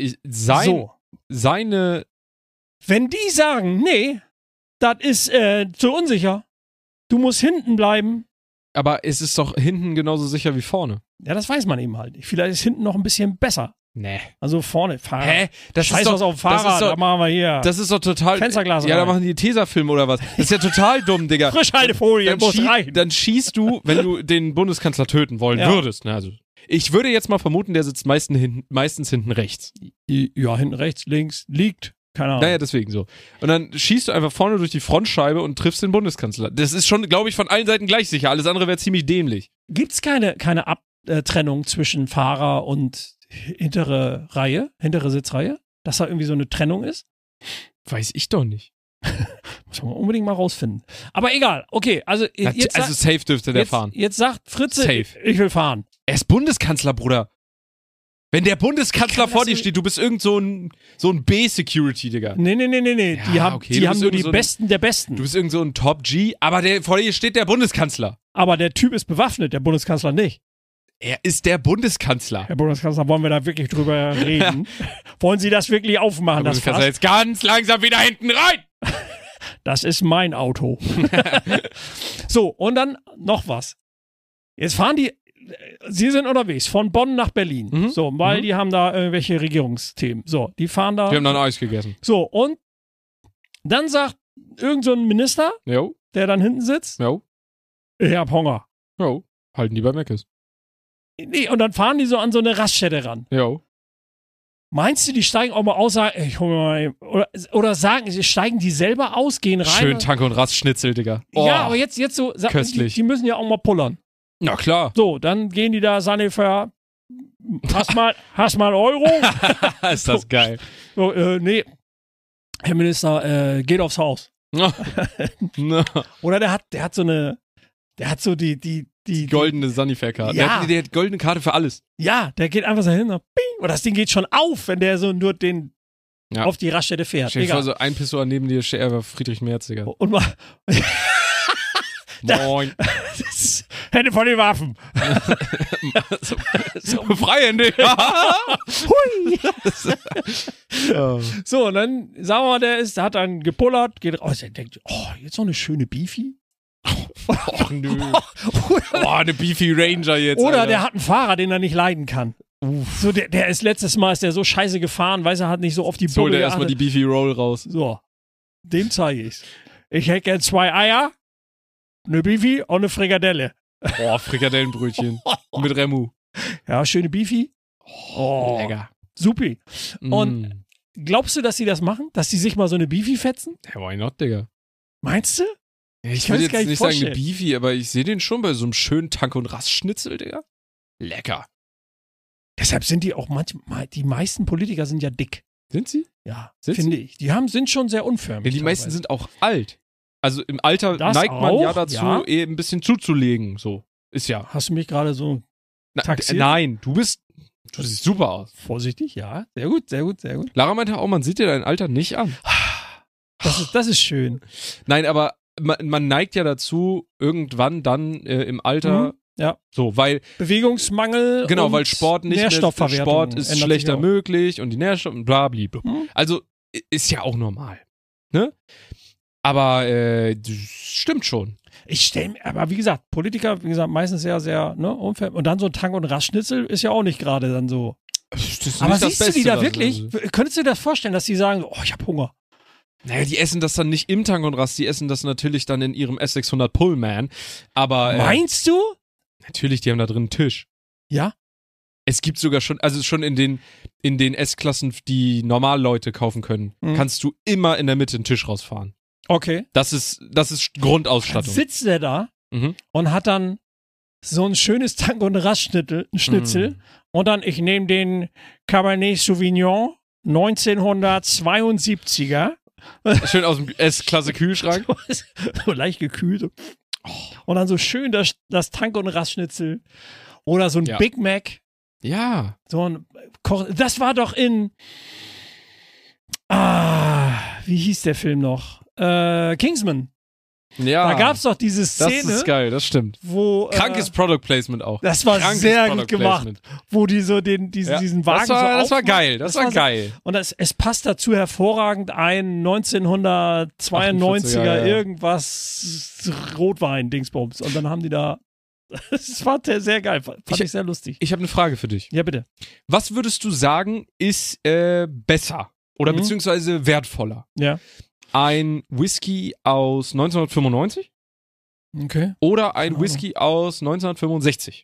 seine...
Wenn die sagen, nee, das ist zu unsicher, du musst hinten bleiben.
Aber es ist doch hinten genauso sicher wie vorne.
Ja, das weiß man eben halt nicht. Vielleicht ist hinten noch ein bisschen besser.
Nee.
Also vorne, Fahrrad.
Hä? Das
Scheiß
ist doch,
was auf dem Fahrrad, da machen wir hier.
Das ist doch total...
Fensterglas
Ja,
rein.
da machen die Tesafilm oder was. Das ist ja total dumm, Digga.
Frischhaltefolie, muss rein.
Dann schießt du, wenn du den Bundeskanzler töten wollen würdest. Ne? Also, ich würde jetzt mal vermuten, der sitzt meistens hinten rechts.
Ja, hinten rechts, links, liegt. Keine Ahnung.
Naja, deswegen so. Und dann schießt du einfach vorne durch die Frontscheibe und triffst den Bundeskanzler. Das ist schon, glaube ich, von allen Seiten gleich sicher. Alles andere wäre ziemlich dämlich.
Gibt's keine Abtrennung zwischen Fahrer und hintere Sitzreihe? Dass da irgendwie so eine Trennung ist?
Weiß ich doch nicht.
Muss man unbedingt mal rausfinden. Aber egal, okay. Also
safe dürfte der fahren.
Jetzt sagt Fritze,
Safe.
Ich will fahren.
Er ist Bundeskanzler, Bruder. Wenn der Bundeskanzler vor dir steht, du bist irgend so ein B-Security, Digga.
Nee.
Ja,
die haben nur die Besten der Besten.
Du bist irgend so ein Top-G, aber vor dir steht der Bundeskanzler.
Aber der Typ ist bewaffnet, der Bundeskanzler nicht.
Er ist der Bundeskanzler.
Herr Bundeskanzler, wollen wir da wirklich drüber reden? Wollen Sie das wirklich aufmachen?
Der Bundeskanzler jetzt ganz langsam wieder hinten rein.
Das ist mein Auto. So, und dann noch was. Jetzt fahren Sie sind unterwegs von Bonn nach Berlin. So, weil die haben da irgendwelche Regierungsthemen. So, die fahren da.
Die haben dann Eis gegessen.
So, und dann sagt irgend so ein Minister, der dann hinten sitzt, ich hab Hunger.
Halten die bei Meckes.
Nee, und dann fahren die so an so eine Raststätte ran. Meinst du, die steigen auch mal aus, sagen, ich hol mir mal, oder steigen die selber aus, gehen rein?
Schön Tank- und Rastschnitzel, Digga. Oh,
ja, aber jetzt so,
köstlich.
Die müssen ja auch mal pullern.
Na klar.
So, dann gehen die da Sanifair, hast mal einen Euro?
Ist das geil.
So, nee, Herr Minister, geht aufs Haus.
No.
Oder der hat so die
goldene Sanifair-Karte.
Ja.
Der hat goldene Karte für alles.
Ja, der geht einfach so hin und bing, oder das Ding geht schon auf, wenn der so nur den auf die Raststätte fährt.
Stell dir vor, so ein Pissoir neben dir steht einfach Friedrich Merz, Digga.
Und mal
Moin.
Hände von den Waffen.
so freihändig.
Hui. So, und dann, sagen wir mal, der hat dann gepullert, geht raus, er denkt, jetzt noch eine schöne Beefy.
Och nö. Eine Beefy Ranger jetzt.
Oder
Alter.
der hat einen Fahrer, den er nicht leiden kann. So, der ist letztes Mal ist der so scheiße gefahren, weiß er hat nicht so auf die
Bulle. Hol der
geachtet.
erstmal die Beefy Roll raus.
So, dem zeige ich's. Ich hätte gern 2 Eier, eine Beefy und eine Frikadelle.
Oh, Frikadellenbrötchen. Mit Remu.
Ja, schöne Beefy. Oh,
lecker.
Supi. Und glaubst du, dass sie das machen? Dass sie sich mal so eine Beefy fetzen?
Ja, why not, Digga?
Meinst du?
Ja, ich würde jetzt nicht sagen eine Beefy, aber ich sehe den schon bei so einem schönen Tank- und Rastschnitzel, Digga. Lecker.
Deshalb sind die auch manchmal, die meisten Politiker sind ja dick.
Sind sie?
Ja,
sind
finde ich. Die sind schon sehr unförmig.
Ja, die meisten sind auch alt. Also im Alter
Das
neigt man ja
auch,
dazu,
ja.
ein bisschen zuzulegen. So. Ist ja.
Hast du mich gerade so taxiert?
Nein, du siehst super aus.
Vorsichtig, ja. Sehr gut, sehr gut, sehr gut.
Lara meinte auch, man sieht dir dein Alter nicht an.
Das ist schön.
Nein, aber man neigt ja dazu, irgendwann dann im Alter,
Ja.
so, weil,
Bewegungsmangel
genau,
und
weil Sport nicht mehr,
Nährstoffverwertung
Sport ist
ändert sich
schlechter
auch.
möglich und die Nährstoffe und bla, bla, bla. Also, ist ja auch normal. Ne? Aber, stimmt schon.
Ich stelle mir, aber wie gesagt, Politiker, wie gesagt, meistens sehr, sehr, ne, unfair. Und dann so ein Tank- und Rastschnitzel ist ja auch nicht gerade dann so.
Das ist
Aber
nicht das
siehst du die
Beste,
da
was-
wirklich? Könntest du dir das vorstellen, dass die sagen, oh, ich hab Hunger?
Naja, die essen das dann nicht im Tank und Rast, die essen das natürlich dann in ihrem S600 Pullman. Aber
Meinst du?
natürlich, die haben da drin einen Tisch.
Ja.
Es gibt sogar schon, also schon in den S-Klassen, die Normalleute kaufen können, kannst du immer in der Mitte einen Tisch rausfahren.
Okay.
Das ist
Dann
Grundausstattung.
sitzt der da
Mhm.
und hat dann so ein schönes Tank- und Rastschnitzel. Und dann, ich nehme den Cabernet Sauvignon 1972er.
Schön aus dem S-Klasse Kühlschrank.
So leicht gekühlt. Und dann so schön das Tank- und Rastschnitzel. Oder so ein
Ja.
Big Mac.
Ja.
So ein das war doch in. Wie hieß der Film noch? Kingsman.
Ja.
Da gab es doch diese
das
Szene,
ist geil, das stimmt.
wo.
Krankes Product Placement auch.
Das war
Krankes
sehr
Product
gut gemacht,
Placement.
wo die so
Ja.
diesen Wagen
Das war
so aufmachen.
geil, das war
so-
geil.
Und es passt dazu hervorragend ein 1992er
48er, ja.
irgendwas Rotwein-Dingsbums. Und dann haben die da. Das war sehr geil. Fand ich sehr lustig.
Ich habe eine Frage für dich.
Ja, bitte.
Was würdest du sagen, ist besser oder beziehungsweise wertvoller?
Ja.
Ein Whisky aus 1995
Okay.
oder ein
Keine Ahnung.
Whisky aus 1965?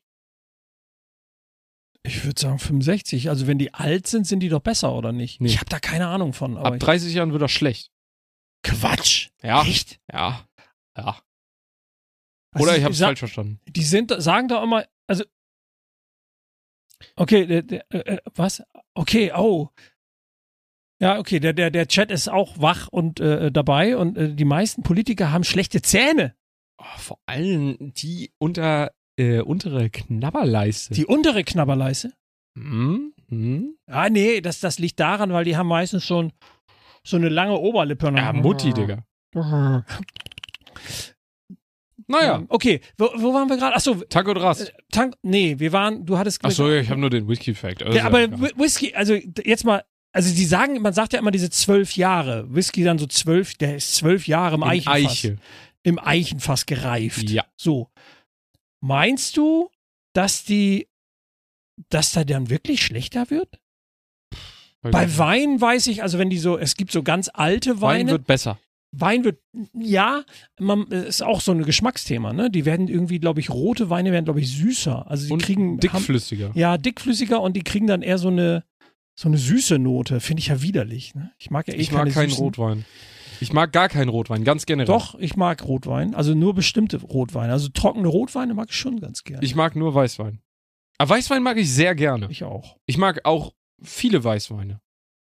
Ich würde sagen 65. Also wenn die alt sind, sind die doch besser, oder nicht?
Nee.
Ich habe da keine Ahnung von. Aber
Ab 30 Jahren wird das schlecht.
Quatsch.
Ja.
Echt?
Ja. Ja.
Also
Oder ich habe es
sag-
falsch verstanden.
Die sagen doch immer, also okay, was? Okay, oh. Ja, okay, der Chat ist auch wach und dabei und die meisten Politiker haben schlechte Zähne.
Oh, vor allem die untere Knabberleiste.
Die untere Knabberleiste.
Mhm.
Ah, nee, das liegt daran, weil die haben meistens so eine lange Oberlippe.
Ja, Mutti, Digga. Naja,
Okay, wo waren wir gerade? Achso,
Tank und Rast.
du hattest
Achso, ja, ich habe nur den Whisky-Fact. Also,
Ja, aber
ja.
Whisky, also jetzt mal, also die sagen, man sagt ja immer diese 12 Jahre. Whisky dann so 12, der ist 12 Jahre im Eichenfass.
Eiche.
Im Eichenfass gereift.
Ja.
So. Meinst du, dass da dann wirklich schlechter wird? Bei Wein weiß ich, also wenn die so, es gibt so ganz alte
Wein
Weine.
wird besser.
Wein wird, ja, ist auch so ein Geschmacksthema, ne? Die werden irgendwie, glaube ich, rote Weine werden, glaube ich, süßer. Also die
Und
kriegen.
dickflüssiger.
Ja, dickflüssiger und die kriegen dann eher so eine süße Note. Finde ich ja widerlich. Ne? Ich mag ja
Ich mag keinen
süßen.
Rotwein. Ich mag gar keinen Rotwein, ganz generell.
Doch, ich mag Rotwein. Also nur bestimmte Rotweine. Also trockene Rotweine mag ich schon ganz gerne.
Ich mag nur Weißwein. Aber Weißwein mag ich sehr gerne.
Ich auch.
Ich mag auch viele Weißweine.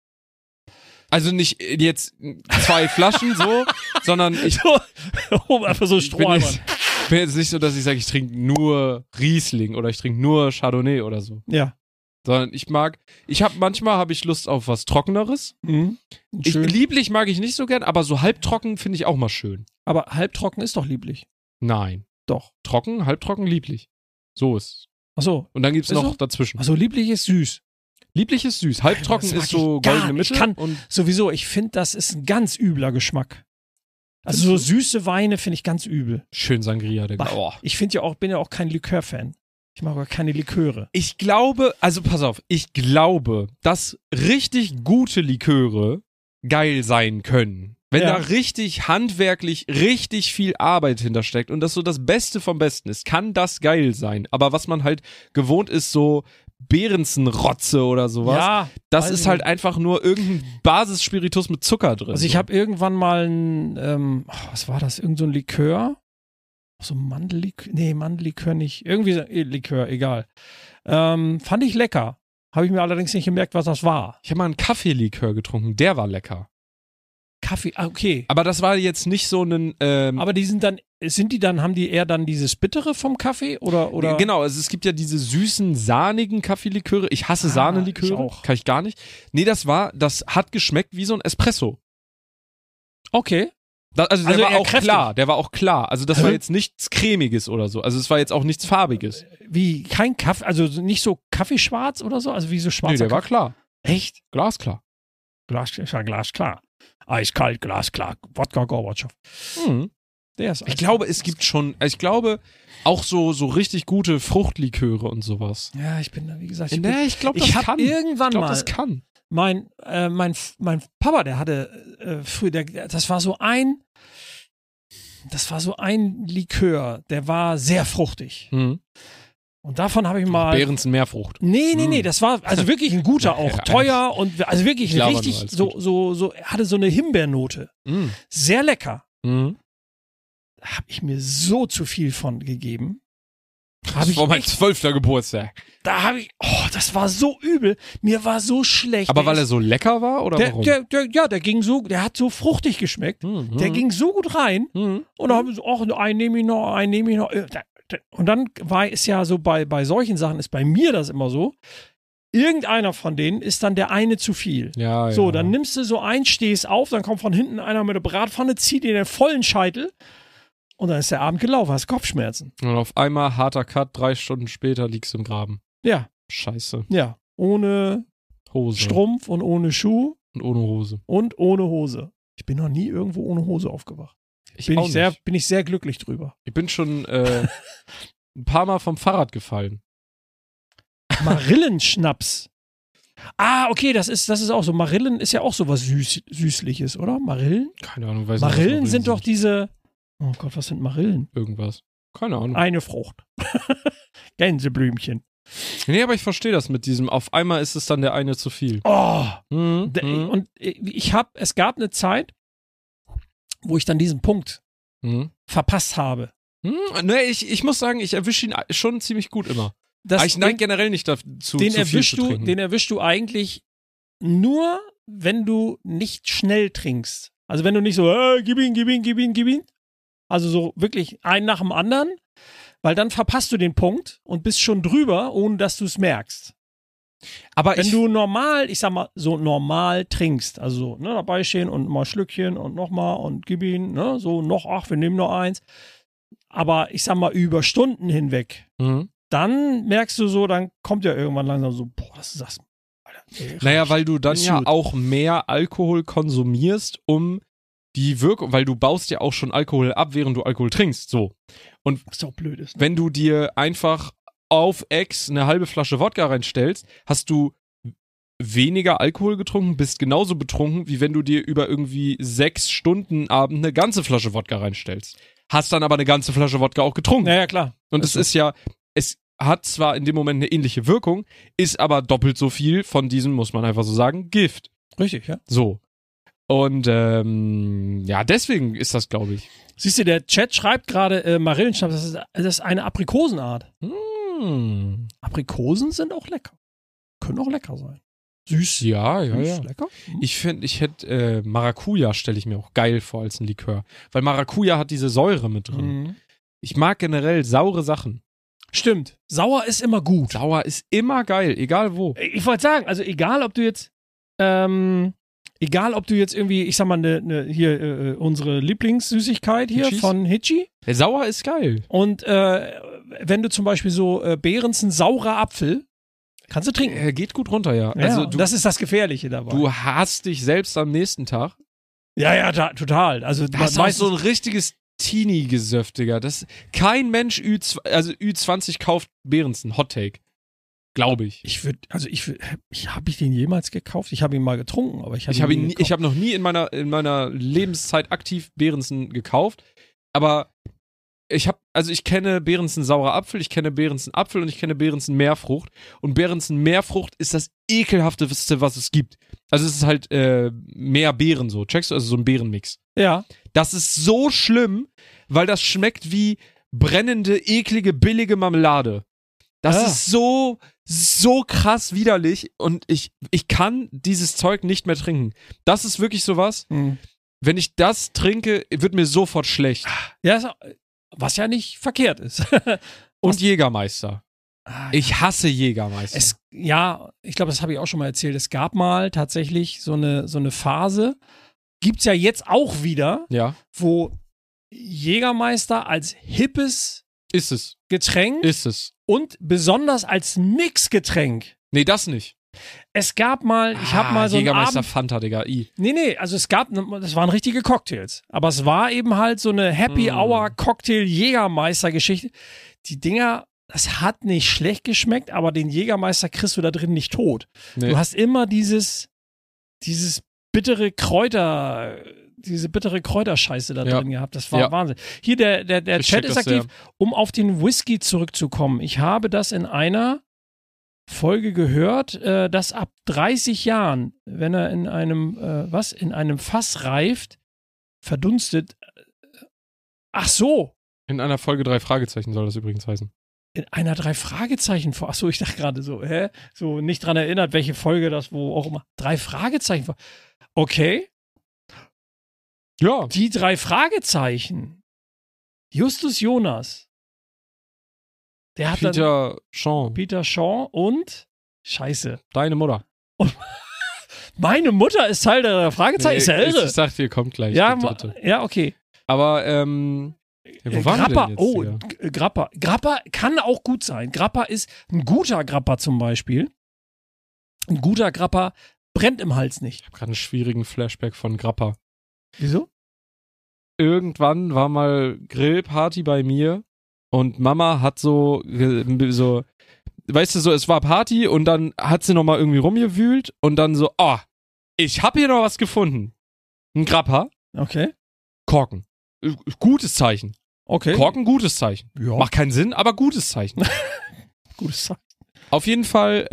Also nicht jetzt 2 Flaschen so, sondern ich
Einfach so
bin
Strohhalm.
bin jetzt nicht so, dass ich sage, ich trinke nur Riesling oder ich trinke nur Chardonnay oder so.
Ja.
Sondern manchmal habe ich Lust auf was Trockeneres.
Mhm. Schön.
Lieblich mag ich nicht so gern, aber so halbtrocken finde ich auch mal schön.
Aber halbtrocken ist doch lieblich.
Nein.
Doch.
Trocken, halbtrocken, lieblich. So ist es.
Achso.
Und dann gibt es
Ist
noch
so?
dazwischen.
Also lieblich ist süß.
Lieblich ist süß. Halbtrocken
Das mag
ist so
ich gar
goldene
nicht.
Mitte.
Ich kann-
Und
Sowieso, ich finde, das ist ein ganz übler Geschmack. Also so
Findest
süße Weine finde ich ganz übel.
schön Sangria, Digga.
Bah.
Oh.
Ich bin ja auch kein Likör-Fan. Ich mag auch keine Liköre.
Ich glaube, also pass auf, dass richtig gute Liköre geil sein können. Wenn
Ja.
da richtig handwerklich richtig viel Arbeit hintersteckt und das so das Beste vom Besten ist, kann das geil sein. Aber was man halt gewohnt ist, so Behrensen-Rotze oder sowas,
Ja,
das
weiß
ist
ich
halt
nicht.
einfach nur irgendein Basisspiritus mit Zucker drin.
Also ich habe irgendwann mal was war das? Irgend so ein Likör? So ein Mandellikör? Nee, Mandellikör nicht. Irgendwie so Likör, egal. Fand ich lecker. Habe ich mir allerdings nicht gemerkt, was das war.
Ich habe mal einen Kaffeelikör getrunken, der war lecker.
Kaffee, okay.
Aber das war jetzt nicht so ein...
Aber haben die eher dann dieses Bittere vom Kaffee oder?
Genau, also es gibt ja diese süßen, sahnigen Kaffeeliköre. Ich hasse Sahneliköre.
ich auch.
Kann ich gar nicht. Nee, das hat geschmeckt wie so ein Espresso.
Okay.
Der war
eher
auch
kräftig.
klar, der war auch klar. Also das war jetzt nichts Cremiges oder so. Also es war jetzt auch nichts Farbiges.
Wie, kein Kaffee, also nicht so Kaffeeschwarz oder so? Also wie so schwarzer
Nee, der war
Kaffee?
klar.
Echt?
Glasklar.
Glasklar. Eiskalt, glasklar. Wodka Gorbatschow. Der ist
Ich glaube, es gibt schon, auch so richtig gute Fruchtliköre und sowas.
Ja, ich bin da, wie gesagt,
Ich glaube, das
ich habe
kann.
irgendwann
Ich glaube,
mal
das kann.
mein Papa, der hatte früher, das war so ein Likör, der war sehr fruchtig.
Mhm.
Und davon habe ich mal.
Behrensen Meerfrucht.
Nee, das war also wirklich ein guter auch,
Ja,
teuer und also wirklich
Ich laber
richtig
nur, alles
so hatte so eine Himbeernote.
Mhm.
Sehr lecker.
Mhm.
Da habe ich mir so zu viel von gegeben.
Das war mein 12. Geburtstag.
Da habe ich, das war so übel. Mir war so schlecht.
Aber weil er so lecker war oder warum?
Der hat so fruchtig geschmeckt. Der ging so gut rein. Und da habe ich so, einen nehme ich noch. Und dann ist ja so bei solchen Sachen, ist bei mir das immer so, irgendeiner von denen ist dann der eine zu viel.
Ja,
So,
ja.
dann nimmst du so einen, stehst auf, dann kommt von hinten einer mit der Bratpfanne, zieht dir den vollen Scheitel und dann ist der Abend gelaufen, hast Kopfschmerzen.
Und auf einmal harter Cut, 3 Stunden später liegst du im Graben.
Ja,
Scheiße.
ja. Ohne
Hose.
Strumpf und ohne Schuh
Und ohne Hose.
und ohne Hose. Ich bin noch nie irgendwo ohne Hose aufgewacht. Bin ich sehr glücklich drüber.
Ich bin schon ein paar Mal vom Fahrrad gefallen.
Marillenschnaps. Okay, das ist auch so. Marillen ist ja auch sowas Süßliches, oder? Marillen?
Keine Ahnung, weiß nicht. was
Marillen sind doch diese. Oh Gott, was sind Marillen?
Irgendwas. Keine Ahnung.
Eine Frucht. Gänseblümchen.
Nee, aber ich verstehe das mit diesem, auf einmal ist es dann der eine zu viel.
Und es gab eine Zeit, wo ich dann diesen Punkt verpasst habe.
Nee, ich muss sagen, ich erwische ihn schon ziemlich gut immer. Ich neige generell nicht dazu,
den
zu viel zu trinken.
Den erwischst du eigentlich nur, wenn du nicht schnell trinkst. Also wenn du nicht so, gib ihn. Also so wirklich einen nach dem anderen, weil dann verpasst du den Punkt und bist schon drüber, ohne dass du es merkst.
Aber
wenn du normal, ich sag mal, so normal trinkst, also dabei stehen und mal Schlückchen und nochmal und gib ihn, so noch, wir nehmen noch eins. Aber ich sag mal, über Stunden hinweg, dann merkst du so, dann kommt ja irgendwann langsam so, was ist das? Alter,
naja, weil du dann ja auch mehr Alkohol konsumierst, um die Wirkung, weil du baust ja auch schon Alkohol ab, während du Alkohol trinkst, so. Und
was auch blöd ist.
Wenn du dir einfach auf Ex eine halbe Flasche Wodka reinstellst, hast du weniger Alkohol getrunken, bist genauso betrunken, wie wenn du dir über irgendwie 6 Stunden Abend eine ganze Flasche Wodka reinstellst. Hast dann aber eine ganze Flasche Wodka auch getrunken.
Naja, klar.
Und es hat zwar in dem Moment eine ähnliche Wirkung, ist aber doppelt so viel von diesem, muss man einfach so sagen, Gift.
Richtig, ja.
So. Und deswegen ist das, glaube ich.
Siehst du, der Chat schreibt gerade Marillenschnaps, das ist eine Aprikosenart. Aprikosen sind auch lecker. Können auch lecker sein. Süß.
Ja.
Lecker.
Ich hätte Maracuja stelle ich mir auch geil vor als ein Likör. Weil Maracuja hat diese Säure mit drin. Ich mag generell saure Sachen.
Stimmt. Sauer ist immer gut.
Sauer ist immer geil, egal wo.
Ich wollte sagen, also egal ob du jetzt irgendwie, ich sag mal, unsere Lieblingssüßigkeit hier
Hitchis?
von Hitchi.
Der Sauer ist geil.
Und wenn du zum Beispiel so Behrensen saurer Apfel, kannst du trinken.
Geht gut runter, ja.
Ja,
Also
das ist das Gefährliche dabei.
Du hasst dich selbst am nächsten Tag.
Ja, total. Also
das ist auch so ein richtiges Teenie-Gesöff, Digga. Kein Mensch Ü20 kauft Behrensen. Hot Take. Glaube ich.
Habe ich den jemals gekauft? Ich habe ihn mal getrunken, aber ich
habe noch nie in meiner Lebenszeit aktiv Behrensen gekauft, aber ich kenne Behrensen saurer Apfel, ich kenne Behrensen Apfel und ich kenne Behrensen Meerfrucht und Behrensen Meerfrucht ist das ekelhafteste, was es gibt. Also es ist halt mehr Beeren so, checkst du? Also so ein Beerenmix.
Ja.
Das ist so schlimm, weil das schmeckt wie brennende, eklige, billige Marmelade. Das ist so krass widerlich und ich kann dieses Zeug nicht mehr trinken. Das ist wirklich sowas. wenn ich das trinke, wird mir sofort schlecht.
Ja, was ja nicht verkehrt ist.
Und Jägermeister. Ich hasse Jägermeister.
Ich glaube, das habe ich auch schon mal erzählt. Es gab mal tatsächlich so eine Phase, gibt's ja jetzt auch wieder,
ja.
wo Jägermeister als hippes
Ist es.
Getränk
Ist es.
und besonders als Mixgetränk.
Nee, das nicht.
Es gab mal, ich habe mal so einen
Jägermeister
Abend...
Fanta, Digga.
Nee, also das waren richtige Cocktails. Aber es war eben halt so eine Happy Hour Cocktail Jägermeister Geschichte. Die Dinger, das hat nicht schlecht geschmeckt, aber den Jägermeister kriegst du da drin nicht tot.
Nee.
Du hast immer dieses bittere diese bittere Kräuterscheiße da drin gehabt. Das war Wahnsinn. Hier, der Chat ist aktiv. Um auf den Whisky zurückzukommen. Ich habe das in einer Folge gehört, dass ab 30 Jahren, wenn er in einem Fass reift, verdunstet. Ach so.
In einer Folge 3 Fragezeichen soll das übrigens heißen.
In einer 3 Fragezeichen vor. Achso, ich dachte gerade so, so nicht dran erinnert, welche Folge das, wo auch immer. 3 Fragezeichen vor. Okay.
Ja.
Die 3 Fragezeichen. Justus Jonas. Der hat
Peter Shaw
und Scheiße.
Deine Mutter.
Meine Mutter ist Teil der Fragezeichen.
Nee,
ist ja irre.
Ich dachte, ihr kommt gleich.
Ja, okay.
Aber, wo waren wir denn jetzt
Grappa. Grappa kann auch gut sein. Grappa ist ein guter Grappa zum Beispiel. Ein guter Grappa brennt im Hals nicht.
Ich habe gerade einen schwierigen Flashback von Grappa.
Wieso?
Irgendwann war mal Grillparty bei mir und Mama hat so, weißt du, so, es war Party und dann hat sie nochmal irgendwie rumgewühlt und dann so, ich habe hier noch was gefunden. Ein Grappa.
Okay.
Korken. Gutes Zeichen.
Okay.
Korken, gutes Zeichen.
Ja.
Macht keinen Sinn, aber gutes Zeichen.
Gutes Zeichen.
Auf jeden Fall,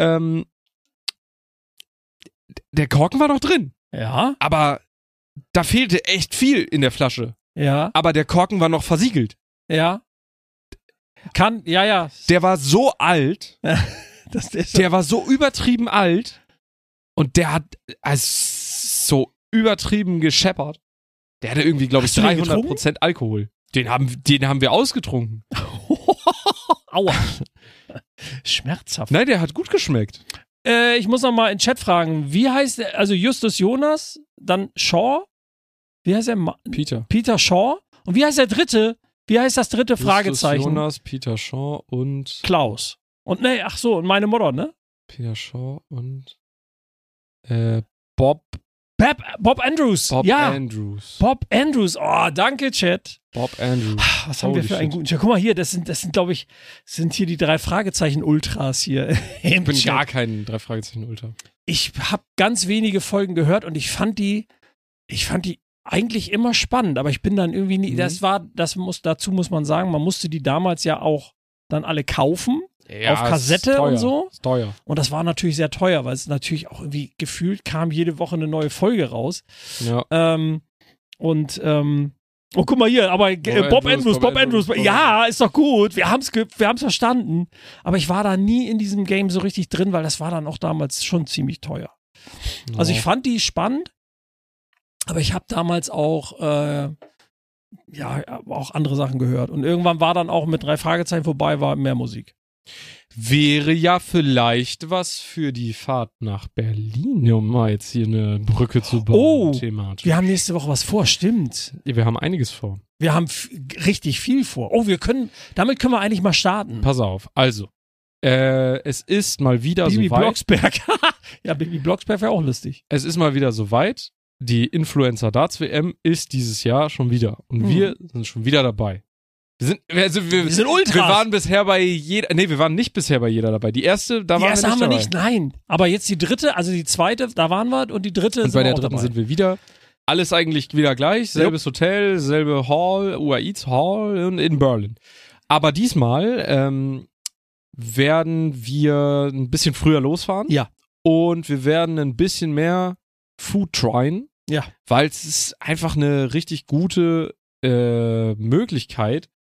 der Korken war noch drin.
Ja.
Aber da fehlte echt viel in der Flasche.
Ja.
Aber der Korken war noch versiegelt.
Ja.
Der war so alt. Der war so übertrieben alt. Und der hat so übertrieben gescheppert. Der hatte irgendwie, glaube ich, 300% Alkohol. Den haben wir ausgetrunken.
Aua. Schmerzhaft.
Nein, der hat gut geschmeckt.
Ich muss noch mal in den Chat fragen, wie heißt der, also Justus Jonas, dann Shaw, wie heißt der? Peter Shaw. Und wie heißt der dritte? Wie heißt das dritte
Justus
Fragezeichen?
Jonas, Peter Shaw und...
Klaus. Und und meine Mutter, ne?
Peter Shaw und Bob
Andrews.
Andrews.
Bob Andrews. Oh, danke, Chat.
Bob Andrews.
Was haben wir für einen guten Chat? Guck mal hier, das sind glaube ich, sind hier die 3 Fragezeichen-Ultras hier.
Ich bin gar kein 3 Fragezeichen-Ultra.
Ich habe ganz wenige Folgen gehört und ich fand die eigentlich immer spannend, aber ich bin dann irgendwie nie, dazu muss man sagen, man musste die damals ja auch dann alle kaufen.
Ja,
auf Kassette und so.
Ist teuer.
Und das war natürlich sehr teuer, weil es natürlich auch irgendwie gefühlt kam jede Woche eine neue Folge raus.
Ja.
Guck mal hier, aber Bob Andrews. Ja, ist doch gut. Wir haben's verstanden. Aber ich war da nie in diesem Game so richtig drin, weil das war dann auch damals schon ziemlich teuer. Ja. Also ich fand die spannend, aber ich habe damals auch auch andere Sachen gehört. Und irgendwann war dann auch mit 3 Fragezeichen vorbei, war mehr Musik.
Wäre ja vielleicht was für die Fahrt nach Berlin, um mal jetzt hier eine Brücke zu bauen. Thematisch.
Wir haben nächste Woche was vor, stimmt.
Ja, wir haben einiges vor.
Wir haben richtig viel vor. Oh, damit können wir eigentlich mal starten.
Pass auf, also, es ist mal wieder soweit.
Bibi Blocksberg. Ja, Bibi Blocksberg wäre auch lustig.
Es ist mal wieder soweit. Die Influencer-Darts-WM ist dieses Jahr schon wieder. Und wir sind schon wieder dabei. Wir sind Ultras. Wir waren bisher bei wir waren nicht bisher bei jeder dabei. Die erste, da waren wir nicht dabei. Die erste haben wir nicht,
nein. Aber jetzt die dritte, also die zweite, da waren wir und die dritte
sind wir auch dabei. Und bei der dritten sind wir wieder. Alles eigentlich wieder gleich. Selbes Hotel, selbe Hall, UAIs Hall in Berlin. Aber diesmal werden wir ein bisschen früher losfahren.
Ja.
Und wir werden ein bisschen mehr Food tryen.
Ja. Weil
es ist einfach eine richtig gute Möglichkeit,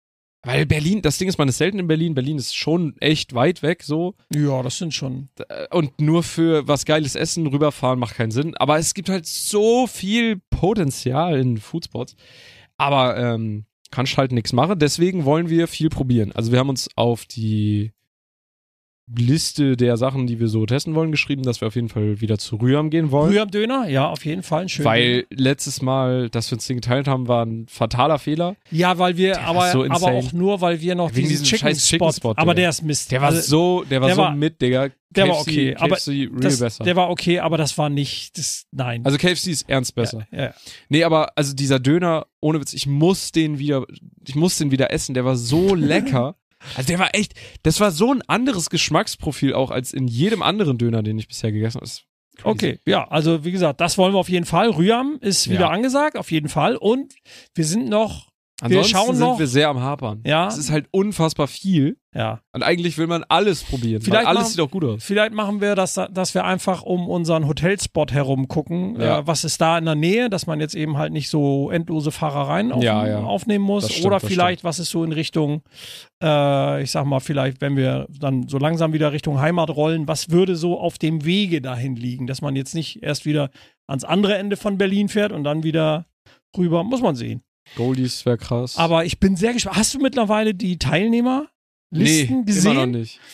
Weil Berlin, das Ding ist, man ist selten in Berlin. Berlin ist schon echt weit weg so.
Ja, das sind schon.
Und nur für was geiles Essen rüberfahren macht keinen Sinn. Aber es gibt halt so viel Potenzial in Foodspots. Aber kannst halt nichts machen. Deswegen wollen wir viel probieren. Also wir haben uns auf die Liste der Sachen, die wir so testen wollen, geschrieben, dass wir auf jeden Fall wieder zu Rührem gehen wollen.
Rührem Döner, ja, auf jeden Fall ein schöner.
Weil letztes Mal, dass wir uns den geteilt haben, war ein fataler Fehler.
Ja, weil wir,
war so
aber auch nur, weil wir noch
wegen
diesen
diesem scheiß
Chicken
Chicken-Spot,
aber
Digga.
der ist Mist.
Der war so mit, Digga.
Der war
KFC,
okay, aber
KFC real
das,
besser.
der war okay, aber das war nicht, nein.
Also KFC ist ernst besser.
Ja.
Nee, aber also dieser Döner, ohne Witz, ich muss den wieder essen, der war so lecker. Also der war echt, das war so ein anderes Geschmacksprofil auch als in jedem anderen Döner, den ich bisher gegessen habe.
Okay, ja, also wie gesagt, das wollen wir auf jeden Fall. Rührem ist wieder angesagt, auf jeden Fall. Und wir sind noch,
ansonsten
wir schauen noch.
sind wir sehr am Hapern.
Ja.
Es ist halt unfassbar viel.
Ja.
Und eigentlich will man alles probieren, weil alles sieht auch gut aus.
Vielleicht machen wir das, dass wir einfach um unseren Hotelspot herum gucken, was ist da in der Nähe, dass man jetzt eben halt nicht so endlose Fahrereien aufnehmen muss.
Das stimmt,
oder vielleicht, was ist so in Richtung, ich sag mal, vielleicht, wenn wir dann so langsam wieder Richtung Heimat rollen, was würde so auf dem Wege dahin liegen, dass man jetzt nicht erst wieder ans andere Ende von Berlin fährt und dann wieder rüber, muss man sehen.
Goldies wäre krass.
Aber ich bin sehr gespannt. Hast du mittlerweile die Teilnehmerlisten gesehen?
Immer noch nicht.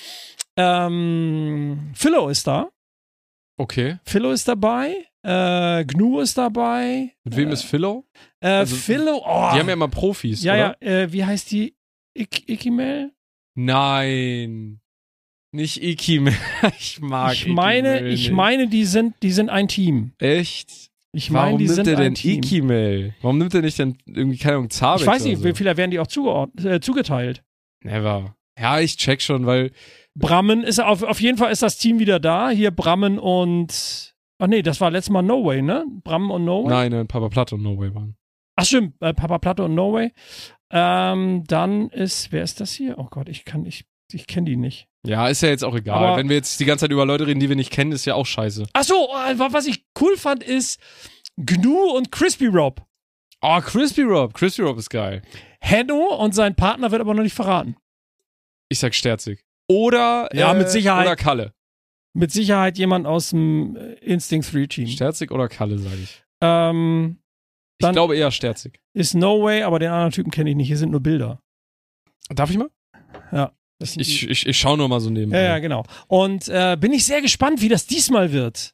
Philo ist da.
Okay.
Philo ist dabei. Gnu ist dabei.
Mit wem ist Philo?
Philo,
die haben ja immer Profis,
ja,
oder?
Ja, wie heißt die? Ikimel?
Nein. Nicht Ikimel. Ich
meine, die sind ein Team.
Echt?
Ich meine, die sind ein Team.
Ikimel? Warum nimmt er nicht dann irgendwie, keine Ahnung, Zabex?
Ich weiß nicht,
so?
vielleicht werden die auch zugeteilt.
Never. Ja, ich check schon, weil
Brammen ist, auf jeden Fall ist das Team wieder da. Hier Brammen und, ach nee, das war letztes Mal No Way, ne? Brammen und No Way?
Nein, Papa Platte und No Way waren.
Ach stimmt, Papa Platte und No Way. Dann ist, wer ist das hier? Oh Gott, ich kenne die nicht.
Ja, ist ja jetzt auch egal.
Aber
wenn wir jetzt die ganze Zeit über Leute reden, die wir nicht kennen, ist ja auch scheiße.
Ach so, was ich cool fand, ist Gnu und Crispy Rob.
Oh, Crispy Rob. Crispy Rob ist geil.
Henno und sein Partner wird aber noch nicht verraten.
Ich sag Sterzig. Oder,
mit Sicherheit.
Oder Kalle.
Mit Sicherheit jemand aus dem Instinct 3 Team.
Sterzig oder Kalle, sag ich.
Ich
glaube eher Sterzig.
Ist No Way, aber den anderen Typen kenne ich nicht. Hier sind nur Bilder.
Darf ich mal?
Ja.
Ich schaue nur mal so nebenbei.
Ja, genau. Und bin ich sehr gespannt, wie das diesmal wird.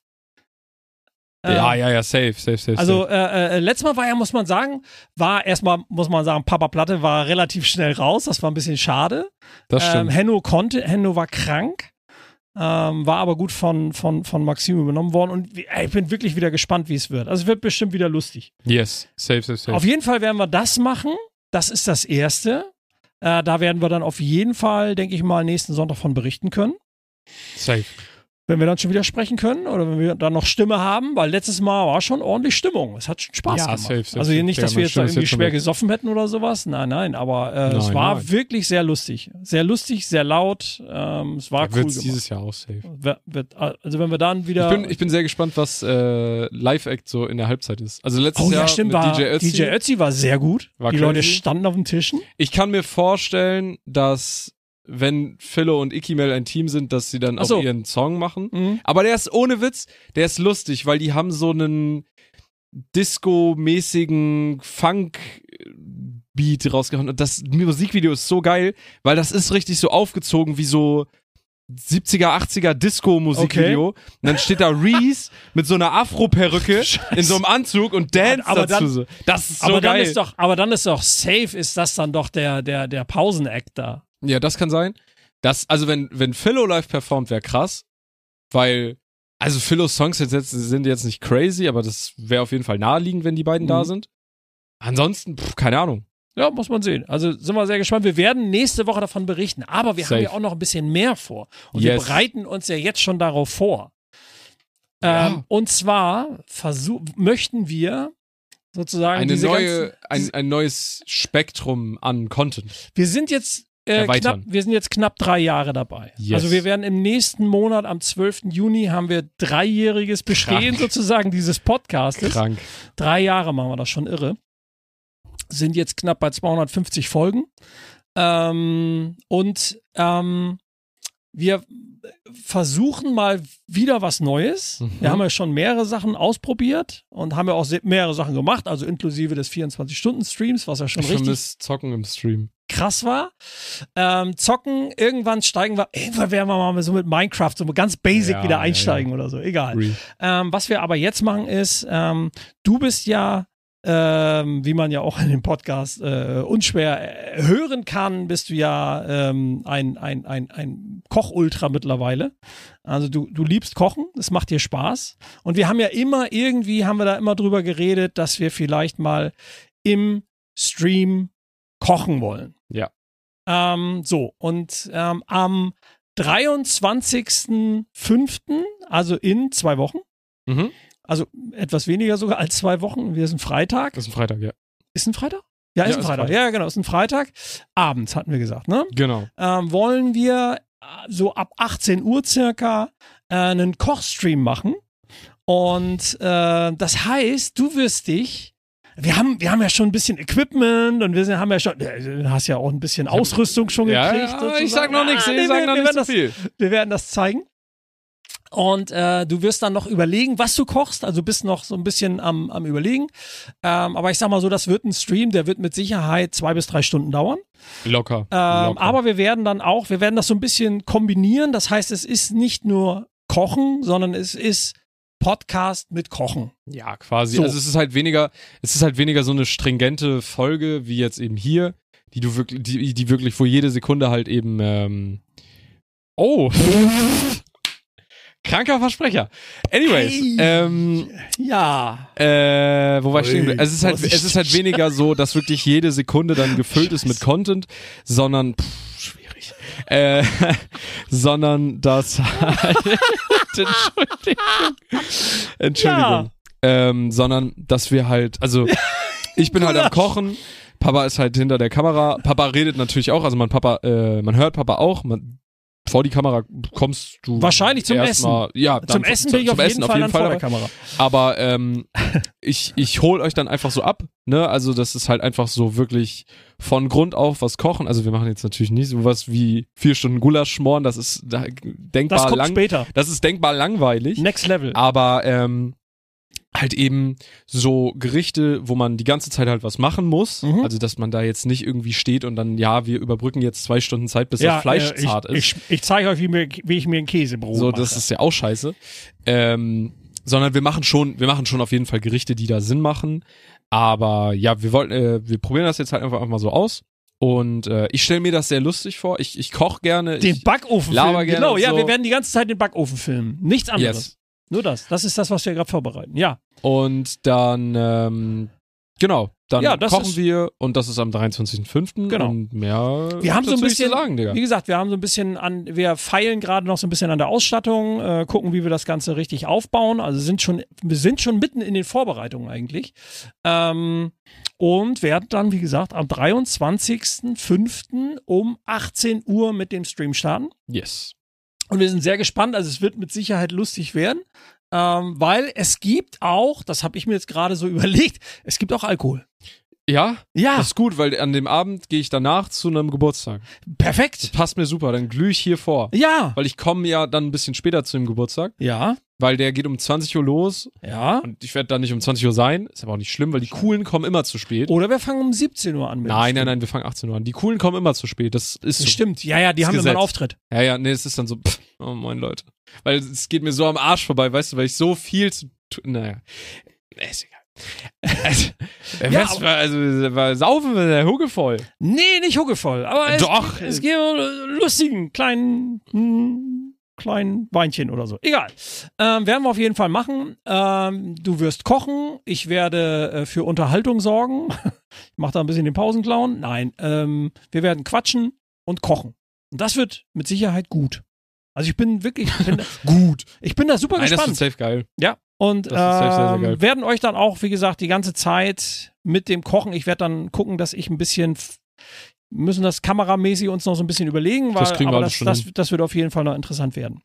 Ja, safe.
Also, letztes Mal muss man sagen, Papa Platte war relativ schnell raus. Das war ein bisschen schade.
Das stimmt.
Henno war krank. War aber gut von Maxim übernommen worden. Und ich bin wirklich wieder gespannt, wie es wird. Also, es wird bestimmt wieder lustig.
Yes, safe.
Auf jeden Fall werden wir das machen. Das ist das Erste. Da werden wir dann auf jeden Fall, denke ich mal, nächsten Sonntag von berichten können.
Safe.
Wenn wir dann schon wieder sprechen können oder wenn wir dann noch Stimme haben, weil letztes Mal war schon ordentlich Stimmung. Es hat schon Spaß gemacht.
Safe.
Also nicht, dass wir jetzt da irgendwie schwer gesoffen hätten oder sowas. Nein, aber es war wirklich sehr lustig. Sehr lustig, sehr laut. Es war cool gemacht.
Dieses Jahr auch safe.
Also wenn wir dann wieder...
Ich bin sehr gespannt, was Live-Act so in der Halbzeit ist. Also letztes Jahr
stimmt,
mit DJ Ötzi.
DJ Ötzi war sehr gut. Die
crazy.
Leute standen auf den Tischen.
Ich kann mir vorstellen, dass wenn Philo und Ikimel ein Team sind, dass sie dann auch ihren Song machen.
Mhm.
Aber der ist ohne Witz, der ist lustig, weil die haben so einen Disco-mäßigen Funk-Beat rausgehauen. Und das Musikvideo ist so geil, weil das ist richtig so aufgezogen wie so 70er, 80er Disco-Musikvideo. Und dann steht da Reese mit so einer Afro-Perücke in so einem Anzug und dance dazu. Das ist so geil.
Aber dann ist doch safe, ist das dann doch der Pausen-Act da.
Ja, das kann sein. Also wenn Philo live performt, wäre krass, weil, also Philos Songs sind jetzt nicht crazy, aber das wäre auf jeden Fall naheliegend, wenn die beiden da sind. Ansonsten, keine Ahnung.
Ja, muss man sehen. Also sind wir sehr gespannt. Wir werden nächste Woche davon berichten, aber wir haben ja auch noch ein bisschen mehr vor. Und wir bereiten uns ja jetzt schon darauf vor.
Ja.
Und zwar möchten wir sozusagen
ein neues Spektrum an Content.
Wir sind jetzt knapp 3 Jahre dabei.
Yes.
Also wir werden im nächsten Monat, am 12. Juni, haben wir 3-jähriges Bestehen sozusagen dieses Podcastes.
Krank.
3 Jahre machen wir das, schon irre. Sind jetzt knapp bei 250 Folgen. Wir versuchen mal wieder was Neues. Wir haben ja schon mehrere Sachen ausprobiert und haben ja auch mehrere Sachen gemacht, also inklusive des 24-Stunden-Streams, was ja schon
Ich
richtig
vermisse Zocken im Stream.
krass war. Zocken, irgendwann werden wir mal so mit Minecraft so ganz basic wieder einsteigen oder so, egal. Was wir aber jetzt machen ist, du bist ja wie man ja auch in dem Podcast unschwer hören kann, bist du ja ein Koch-Ultra mittlerweile. Also du liebst Kochen, es macht dir Spaß. Und wir haben ja haben wir da immer drüber geredet, dass wir vielleicht mal im Stream kochen wollen.
Ja.
Am 23.05., also in 2 Wochen, also etwas weniger sogar als 2 Wochen. Wir sind Freitag.
Das ist ein Freitag, ja.
Ist ein Freitag? Ja, ist ein Freitag. Ja, genau, ist ein Freitag. Abends hatten wir gesagt, ne?
Genau.
Wollen wir so ab 18 Uhr circa einen Kochstream machen. Und das heißt, du wirst dich. Wir haben ja schon ein bisschen Equipment und du hast ja auch ein bisschen Ausrüstung schon gekriegt.
Ja, ich sag noch nichts, ich sag noch nicht so viel.
Wir werden das zeigen. Und du wirst dann noch überlegen, was du kochst. Also bist noch so ein bisschen am Überlegen. Aber ich sag mal so, das wird ein Stream, der wird mit Sicherheit 2 bis 3 Stunden dauern.
Locker.
Aber wir werden das so ein bisschen kombinieren. Das heißt, es ist nicht nur Kochen, sondern es ist Podcast mit Kochen.
Ja, quasi.
So.
Also es ist halt weniger so eine stringente Folge wie jetzt eben hier, die wirklich, wo jede Sekunde halt eben kranker Versprecher. Anyways,
ja.
Wo war ich stehen geblieben? Es ist halt weniger so, dass wirklich jede Sekunde dann gefüllt ist mit Content, sondern schwierig. Sondern dass halt Entschuldigung. Sondern dass wir halt, also ich bin halt am Kochen, Papa ist halt hinter der Kamera, Papa redet natürlich auch, also man hört Papa auch, vor die Kamera kommst du
wahrscheinlich zum Essen.
Ja,
zum Essen bin ich auf jeden Fall vor der Kamera.
Aber ich hol euch dann einfach so ab, ne? Also das ist halt einfach so wirklich von Grund auf was kochen. Also wir machen jetzt natürlich nicht sowas wie 4 Stunden Gulasch schmoren, das ist denkbar
das kommt später.
Das ist denkbar langweilig.
Next Level.
Aber halt eben so Gerichte, wo man die ganze Zeit halt was machen muss. Also, dass man da jetzt nicht irgendwie steht und dann, wir überbrücken jetzt 2 Stunden Zeit, bis das Fleisch zart ist.
Ich zeige euch, wie ich mir ein Käsebrot mache.
So, das ist ja auch scheiße. Sondern wir machen schon auf jeden Fall Gerichte, die da Sinn machen. Aber ja, wir probieren das jetzt halt einfach mal so aus. Und ich stelle mir das sehr lustig vor. Ich koche gerne.
Den Backofen filmen. Genau,
so.
wir werden die ganze Zeit den Backofen filmen. Nichts anderes.
Yes.
Nur das. Das ist das, was wir gerade vorbereiten. Ja.
Und dann, kochen wir und das ist am 23.05.
Genau.
Und mehr
wir haben so ein bisschen,
zu sagen, Digga.
Wie gesagt, wir feilen gerade noch so ein bisschen an der Ausstattung, gucken, wie wir das Ganze richtig aufbauen. Also wir sind schon mitten in den Vorbereitungen eigentlich. Und werden dann, wie gesagt, am 23.05. um 18 Uhr mit dem Stream starten.
Yes.
Und wir sind sehr gespannt, also es wird mit Sicherheit lustig werden, weil es gibt auch, das habe ich mir jetzt gerade so überlegt, es gibt auch Alkohol.
Ja?
Ja.
Das ist gut, weil an dem Abend gehe ich danach zu einem Geburtstag.
Perfekt.
Das passt mir super, dann glühe ich hier vor.
Ja.
Weil ich komme ja dann ein bisschen später zu dem Geburtstag.
Ja.
Weil der geht um 20 Uhr los.
Ja.
Und ich werde da nicht um 20 Uhr sein. Ist aber auch nicht schlimm, weil die Coolen kommen immer zu spät.
Oder wir fangen um 17 Uhr an.
Nein, wir fangen 18 Uhr an. Die Coolen kommen immer zu spät. Das ist so.
Stimmt. Ja, die haben immer einen Auftritt.
Ja, nee, es ist dann so, oh moin Leute. Weil es geht mir so am Arsch vorbei, weißt du, weil ich so viel zu tun, ist egal. War saufen wir der Hucke voll.
Nee, nicht Hucke voll, aber es geht um lustigen kleinen Weinchen oder so. Egal. Werden wir auf jeden Fall machen. Du wirst kochen. Ich werde für Unterhaltung sorgen. Ich mache da ein bisschen den Pausenclown. Nein, wir werden quatschen und kochen. Und das wird mit Sicherheit gut. Also ich bin gut. Ich bin da super gespannt.
Das wird safe geil.
Ja. Und
das ist safe sehr, sehr geil.
werden euch dann auch, wie gesagt, die ganze Zeit mit dem Kochen, ich werde dann gucken, dass ich ein bisschen müssen das kameramäßig uns noch so ein bisschen überlegen, weil das wird auf jeden Fall noch interessant werden.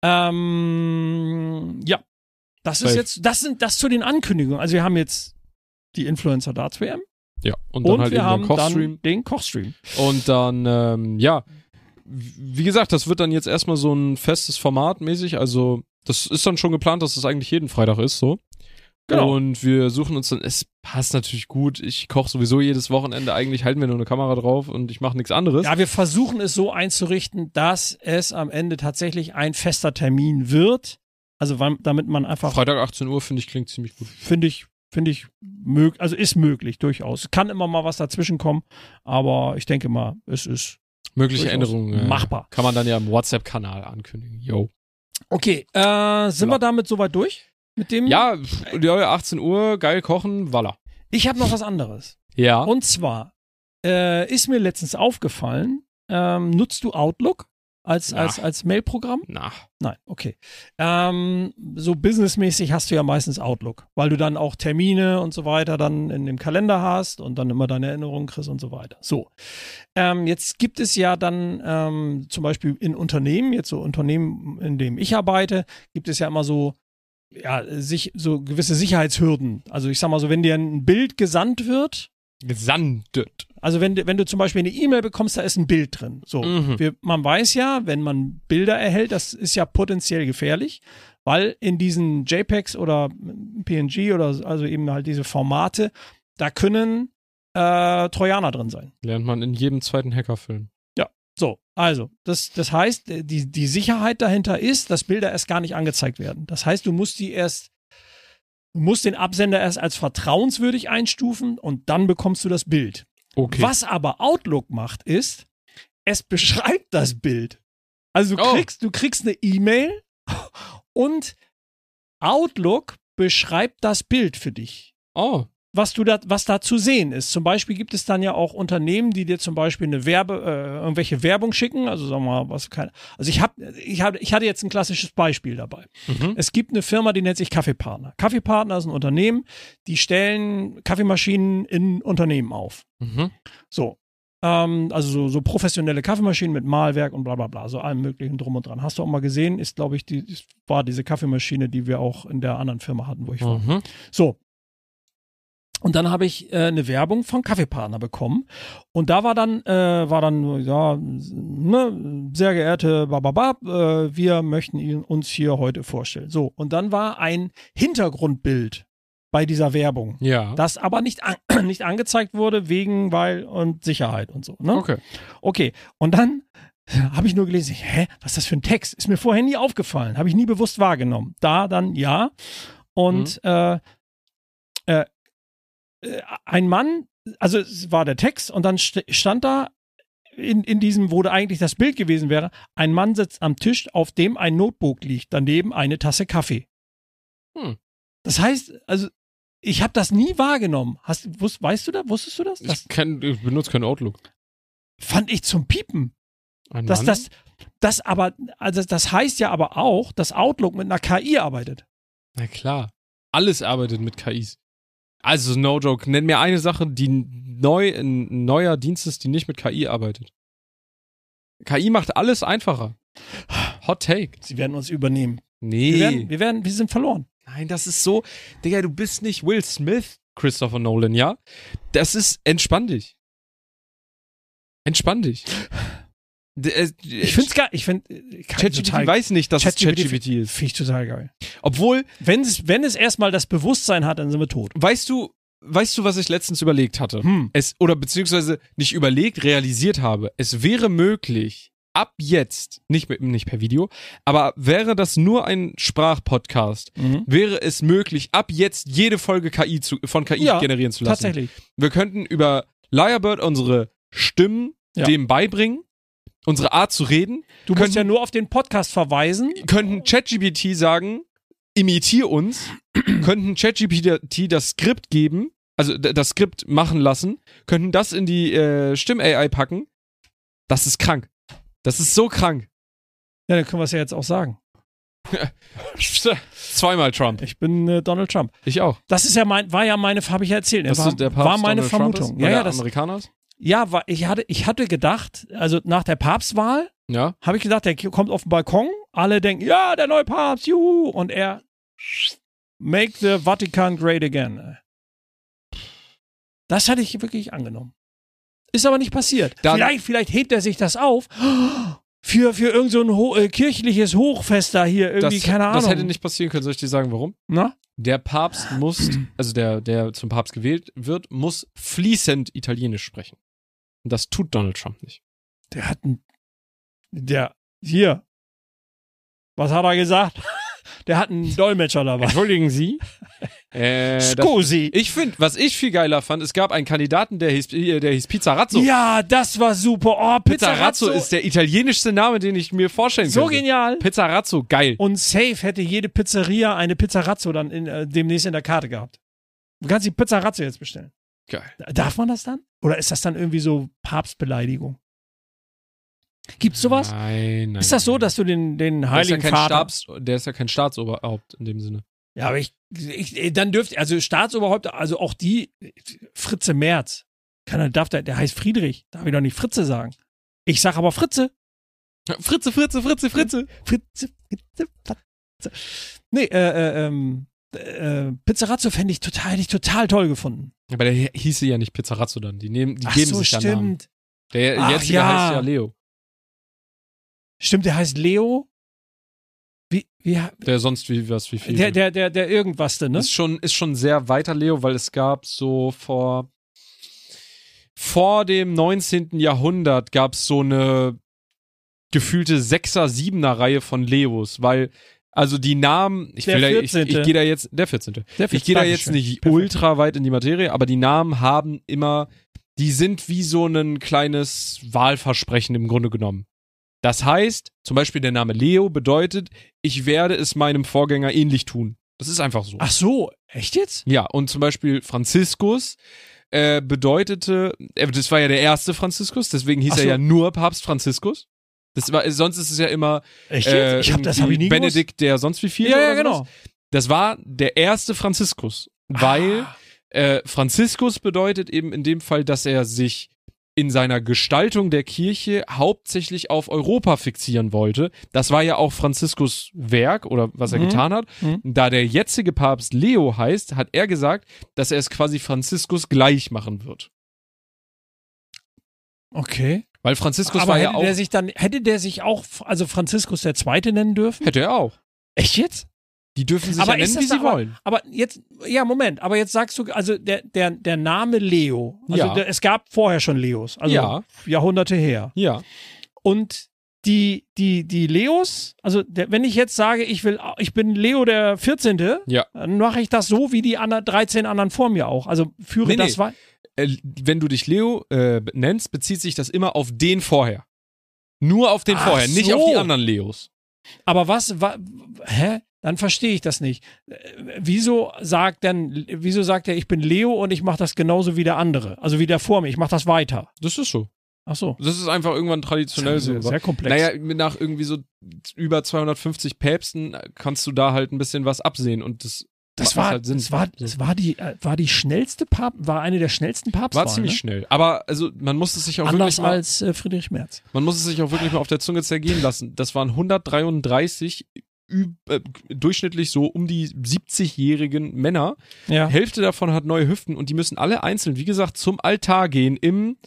Ja, das ist jetzt, das zu den Ankündigungen. Also wir haben jetzt die Influencer Darts WM.
Ja, und dann halt
wir
eben
haben
den Kochstream.
dann den Kochstream.
Und dann, wie gesagt, das wird dann jetzt erstmal so ein festes Format mäßig. Also, das ist dann schon geplant, dass das eigentlich jeden Freitag ist, so.
Genau.
Und wir suchen uns dann, es passt natürlich gut. Ich koche sowieso jedes Wochenende. Eigentlich halten wir nur eine Kamera drauf und ich mache nichts anderes.
Ja, wir versuchen es so einzurichten, dass es am Ende tatsächlich ein fester Termin wird. Also damit man einfach,
Freitag 18 Uhr, finde ich, klingt ziemlich gut.
finde ich möglich, also ist möglich, durchaus. Kann immer mal was dazwischen kommen, aber ich denke mal, es ist
Mögliche
durchaus
Änderungen
machbar.
kann man dann ja im WhatsApp-Kanal ankündigen. Yo.
Okay, sind wir damit soweit durch? Mit dem?
Ja, 18 Uhr, geil kochen, voila.
Ich habe noch was anderes.
Ja.
Und zwar ist mir letztens aufgefallen, nutzt du Outlook als Mailprogramm?
Na.
Nein, okay. So businessmäßig hast du ja meistens Outlook, weil du dann auch Termine und so weiter dann in dem Kalender hast und dann immer deine Erinnerungen kriegst und so weiter. So. Jetzt gibt es ja dann zum Beispiel in Unternehmen, jetzt so Unternehmen, in dem ich arbeite, gibt es ja immer so so gewisse Sicherheitshürden. Also ich sag mal so, wenn dir ein Bild gesandt wird,
Gesandet.
also wenn du zum Beispiel eine E-Mail bekommst, da ist ein Bild drin. So, man weiß ja, wenn man Bilder erhält, das ist ja potenziell gefährlich, weil in diesen JPEGs oder PNG oder also eben halt diese Formate, da können Trojaner drin sein.
Lernt man in jedem zweiten Hackerfilm.
So, also, das heißt, die Sicherheit dahinter ist, dass Bilder erst gar nicht angezeigt werden. Das heißt, du musst den Absender erst als vertrauenswürdig einstufen und dann bekommst du das Bild.
Okay.
Was aber Outlook macht, ist, es beschreibt das Bild. Also du kriegst eine E-Mail und Outlook beschreibt das Bild für dich.
Oh.
Was da zu sehen ist. Zum Beispiel gibt es dann ja auch Unternehmen, die dir zum Beispiel eine irgendwelche Werbung schicken. Also sagen wir mal, also ich hatte jetzt ein klassisches Beispiel dabei. Es gibt eine Firma, die nennt sich Kaffeepartner. Kaffeepartner ist ein Unternehmen, die stellen Kaffeemaschinen in Unternehmen auf. So. Also so professionelle Kaffeemaschinen mit Mahlwerk und bla bla bla, so allem möglichen drum und dran. Hast du auch mal gesehen, ist glaube ich, war diese Kaffeemaschine, die wir auch in der anderen Firma hatten, wo ich war. So. Und dann habe ich eine Werbung von Kaffeepartner bekommen. Und da war dann sehr geehrte Bababab, wir möchten uns hier heute vorstellen. So, und dann war ein Hintergrundbild bei dieser Werbung, das aber nicht angezeigt wurde und Sicherheit und so. Ne? Okay. Und dann habe ich nur gelesen, was ist das für ein Text? Ist mir vorher nie aufgefallen, habe ich nie bewusst wahrgenommen. Da dann ja. Und ein Mann, also es war der Text und dann stand da in diesem, wo da eigentlich das Bild gewesen wäre, ein Mann sitzt am Tisch, auf dem ein Notebook liegt, daneben eine Tasse Kaffee. Das heißt, also ich habe das nie wahrgenommen. Wusstest du das?
Ich benutze keinen Outlook.
Fand ich zum Piepen. Das heißt ja aber auch, dass Outlook mit einer KI arbeitet.
Na klar. Alles arbeitet mit KIs. Also, no joke. Nenn mir eine Sache, die ein neuer Dienst ist, die nicht mit KI arbeitet. KI macht alles einfacher. Hot Take.
Sie werden uns übernehmen.
Nee.
Wir sind verloren.
Nein, das ist so, Digga, du bist nicht Will Smith, Christopher Nolan, ja? Das ist, entspann dich. Ich
find's geil.
ChatGPT weiß nicht, dass es ChatGPT ist.
Finde ich total geil.
Obwohl,
wenn es erstmal das Bewusstsein hat, dann sind wir tot.
Weißt du, was ich letztens überlegt hatte? Beziehungsweise nicht überlegt, realisiert habe. Es wäre möglich, ab jetzt, nicht per Video, aber wäre das nur ein Sprachpodcast, wäre es möglich, ab jetzt jede Folge von KI generieren zu lassen.
Tatsächlich.
Wir könnten über Lyrebird unsere Stimmen dem beibringen, unsere Art zu reden.
Du musst ja nur auf den Podcast verweisen.
Könnten ChatGPT sagen, imitier uns, könnten ChatGPT das Skript geben, also das Skript machen lassen, könnten das in die Stimm-AI packen. Das ist krank. Das ist so krank.
Ja, dann können wir es ja jetzt auch sagen.
Zweimal Trump.
Ich bin Donald Trump.
Ich auch.
Das ist habe ich ja erzählt.
Der Papst
war meine
Donald
Vermutung.
Trump ist, der Amerikaner ist?
Ja, ich hatte gedacht, also nach der Papstwahl habe ich gedacht, der kommt auf den Balkon, alle denken, ja, der neue Papst, juhu, und er make the Vatican great again. Das hatte ich wirklich angenommen. Ist aber nicht passiert.
Dann-
Vielleicht hebt er sich das auf für irgend so ein kirchliches Hochfest da hier irgendwie, keine Ahnung.
Das hätte nicht passieren können. Soll ich dir sagen, warum?
Na?
Der Papst muss, also der zum Papst gewählt wird, muss fließend Italienisch sprechen. Und das tut Donald Trump nicht.
Hier. Was hat er gesagt? Der hat einen Dolmetscher dabei.
Entschuldigen Sie?
Scusi.
Was ich viel geiler fand, es gab einen Kandidaten, der hieß Pizzarazzo.
Ja, das war super. Oh,
Pizzarazzo ist der italienischste Name, den ich mir vorstellen
so
könnte.
genial.
Pizzarazzo, geil.
Und safe hätte jede Pizzeria eine Pizzarazzo dann demnächst in der Karte gehabt. Du kannst die Pizzarazzo jetzt bestellen.
Geil.
Darf man das dann? Oder ist das dann irgendwie so Papstbeleidigung? Gibt's sowas?
Nein.
Ist das so, dass du den Heiligen Vater...
Der ist ja kein Staatsoberhaupt in dem Sinne.
Ja, aber dann dürfte, also Staatsoberhaupt, also auch die Fritze Merz, der heißt Friedrich, darf ich doch nicht Fritze sagen. Ich sag aber Fritze.
Fritze.
Fritze. Nee, Pizzarazzo hätte ich total toll gefunden.
Aber der hieße ja nicht Pizzarazzo dann. Die geben sich ja Namen.
Stimmt.
Der jetzige heißt ja Leo.
Stimmt, der heißt Leo.
Der sonst wie viel.
Der irgendwas denn, ne?
Ist schon sehr weiter Leo, weil es gab so vor dem 19. Jahrhundert gab es so eine gefühlte 6er, 7er Reihe von Leos, weil also die Namen, ich gehe da jetzt, der 14. Ich gehe da jetzt nicht ultra weit in die Materie, aber die Namen haben immer, die sind wie so ein kleines Wahlversprechen im Grunde genommen. Das heißt, zum Beispiel der Name Leo bedeutet, ich werde es meinem Vorgänger ähnlich tun. Das ist einfach so.
Ach so, echt jetzt?
Ja, und zum Beispiel Franziskus bedeutete, das war ja der erste Franziskus, deswegen hieß er ja nur Papst Franziskus. Sonst ist es ja immer
echt jetzt? Das hab ich nie
Benedikt, der sonst wie viel.
Ja, genau.
Das war der erste Franziskus, weil Franziskus bedeutet eben in dem Fall, dass er sich in seiner Gestaltung der Kirche hauptsächlich auf Europa fixieren wollte. Das war ja auch Franziskus Werk oder was er getan hat. Da der jetzige Papst Leo heißt, hat er gesagt, dass er es quasi Franziskus gleich machen wird.
Okay.
Weil Franziskus
aber
war ja auch...
hätte der sich auch, also Franziskus der Zweite nennen dürfen?
Hätte er auch.
Echt jetzt?
Die dürfen sich ja nennen, wie sie wollen.
Aber jetzt, ja, Moment, aber jetzt sagst du, also der Name Leo, also es gab vorher schon Leos, also Jahrhunderte her.
Ja.
Und die Leos, also wenn ich jetzt sage, ich bin Leo der 14., dann mache ich das so wie die 13 anderen vor mir auch. Also führe das weiter.
Wenn du dich Leo nennst, bezieht sich das immer auf den vorher. Nur auf den vorher, nicht auf die anderen Leos.
Aber hä? Dann verstehe ich das nicht. Wieso sagt er, ich bin Leo und ich mache das genauso wie der andere? Also wie der vor mir, ich mache das weiter.
Das ist so.
Ach so.
Das ist einfach irgendwann traditionell so.
Sehr komplex.
Naja, nach irgendwie so über 250 Päpsten kannst du da halt ein bisschen was absehen und das
war
halt Sinn.
war die schnellste war eine der schnellsten Papstwahlen.
War ziemlich schnell. Aber also man muss es sich auch
anders
wirklich mal,
als Friedrich Merz.
Man muss es sich auch wirklich mal auf der Zunge zergehen lassen. Das waren 133 durchschnittlich so um die 70-jährigen Männer.
Ja.
Hälfte davon hat neue Hüften und die müssen alle einzeln, wie gesagt, zum Altar gehen im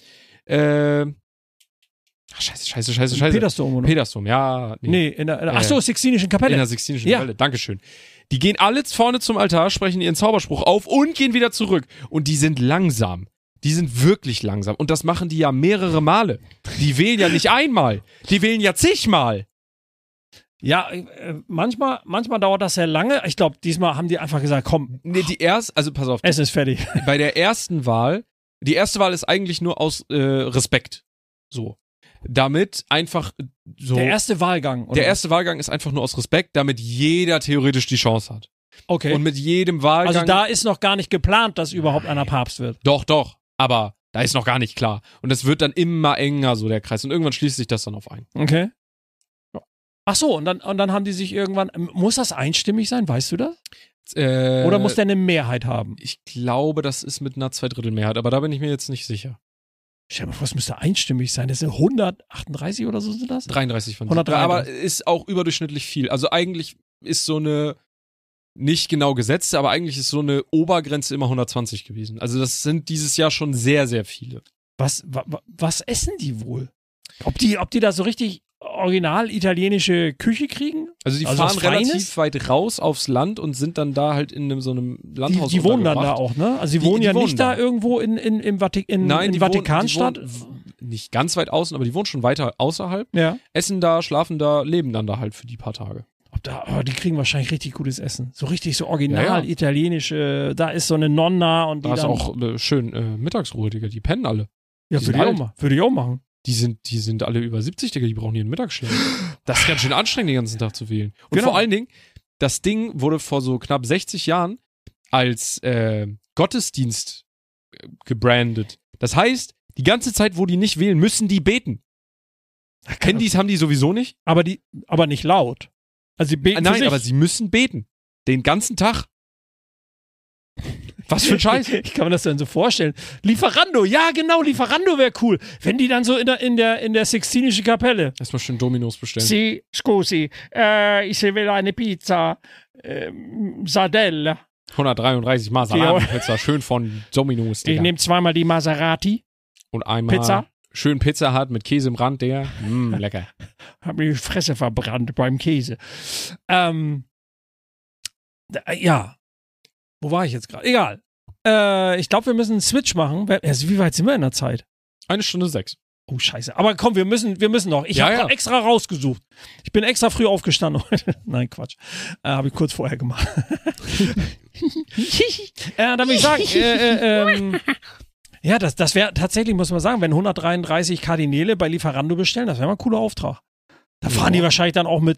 Scheiße.
Petersdom, oder?
Petersdom, ja.
Sixtinischen Kapelle.
In der Sixtinischen Kapelle, Dankeschön. Die gehen alle vorne zum Altar, sprechen ihren Zauberspruch auf und gehen wieder zurück. Und die sind langsam. Die sind wirklich langsam. Und das machen die ja mehrere Male. Die wählen ja nicht einmal. Die wählen ja zigmal.
Ja, manchmal dauert das sehr lange. Ich glaube, diesmal haben die einfach gesagt, komm.
Nee, also pass auf.
Es ist fertig.
Bei der erste Wahl ist eigentlich nur aus Respekt. So. Damit einfach so.
Der erste Wahlgang.
Der erste Wahlgang ist einfach nur aus Respekt, damit jeder theoretisch die Chance hat.
Okay.
Und mit jedem Wahlgang.
Also da ist noch gar nicht geplant, dass überhaupt einer Papst wird.
Doch. Aber da ist noch gar nicht klar. Und es wird dann immer enger, so der Kreis. Und irgendwann schließt sich das dann auf ein.
Okay. Ach so, und dann haben die sich irgendwann, muss das einstimmig sein, weißt du das? Oder muss der eine Mehrheit haben?
Ich glaube, das ist mit einer Zweidrittelmehrheit, aber da bin ich mir jetzt nicht sicher.
Stell dir mal vor, es müsste einstimmig sein. Das sind 138 oder so sind das?
33 von
133.
Aber ist auch überdurchschnittlich viel. Also eigentlich ist so eine nicht genau gesetzt, aber eigentlich ist so eine Obergrenze immer 120 gewesen. Also das sind dieses Jahr schon sehr, sehr viele.
Was essen die wohl? Ob die da so richtig original italienische Küche kriegen?
Also die fahren relativ weit raus aufs Land und sind dann da halt in so einem Landhaus.
Die wohnen dann da auch, ne? Also die wohnen ja nicht da irgendwo im Vatikanstadt.
Nicht ganz weit außen, aber die wohnen schon weiter außerhalb.
Ja.
Essen da, schlafen da, leben dann da halt für die paar Tage.
Die kriegen wahrscheinlich richtig gutes Essen. So richtig so original italienische. Da ist so eine Nonna und die
da
dann...
ist auch schön Mittagsruhe, Digga. Die pennen alle.
Ja, würde ich auch machen.
Die sind alle über 70, Digga, die brauchen ihren Mittagsschlaf. Das ist ganz schön anstrengend, den ganzen Tag zu wählen. Und
Genau.
vor allen Dingen, das Ding wurde vor so knapp 60 Jahren als Gottesdienst gebrandet. Das heißt, die ganze Zeit, wo die nicht wählen, müssen die beten. Handys haben die sowieso nicht.
Aber nicht laut. Also sie beten für sich.
Aber sie müssen beten. Den ganzen Tag. Was für ein Scheiß.
Ich kann mir das dann so vorstellen. Lieferando, ja genau, Lieferando wäre cool. Wenn die dann so in der Sixtinischen Kapelle.
Erstmal schön Dominos bestellen.
Sì, scusi, ich will eine Pizza, Sardella.
133 Maserati-Pizza, schön von Dominos, Digga.
Ich nehme zweimal die Maserati.
Und einmal
Pizza.
Schön Pizza hat mit Käse im Rand, Digga. Lecker.
Hab mir die Fresse verbrannt beim Käse. Ja. Wo war ich jetzt gerade? Egal. Ich glaube, wir müssen einen Switch machen. Also, wie weit sind wir in der Zeit?
1:06.
Oh, scheiße. Aber komm, wir müssen noch. Ich habe extra rausgesucht. Ich bin extra früh aufgestanden heute. Nein, Quatsch. Habe ich kurz vorher gemacht. Dann will ich sagen, ja, das wäre tatsächlich, muss man sagen, wenn 133 Kardinäle bei Lieferando bestellen, das wäre mal ein cooler Auftrag. Da fahren die wahrscheinlich dann auch mit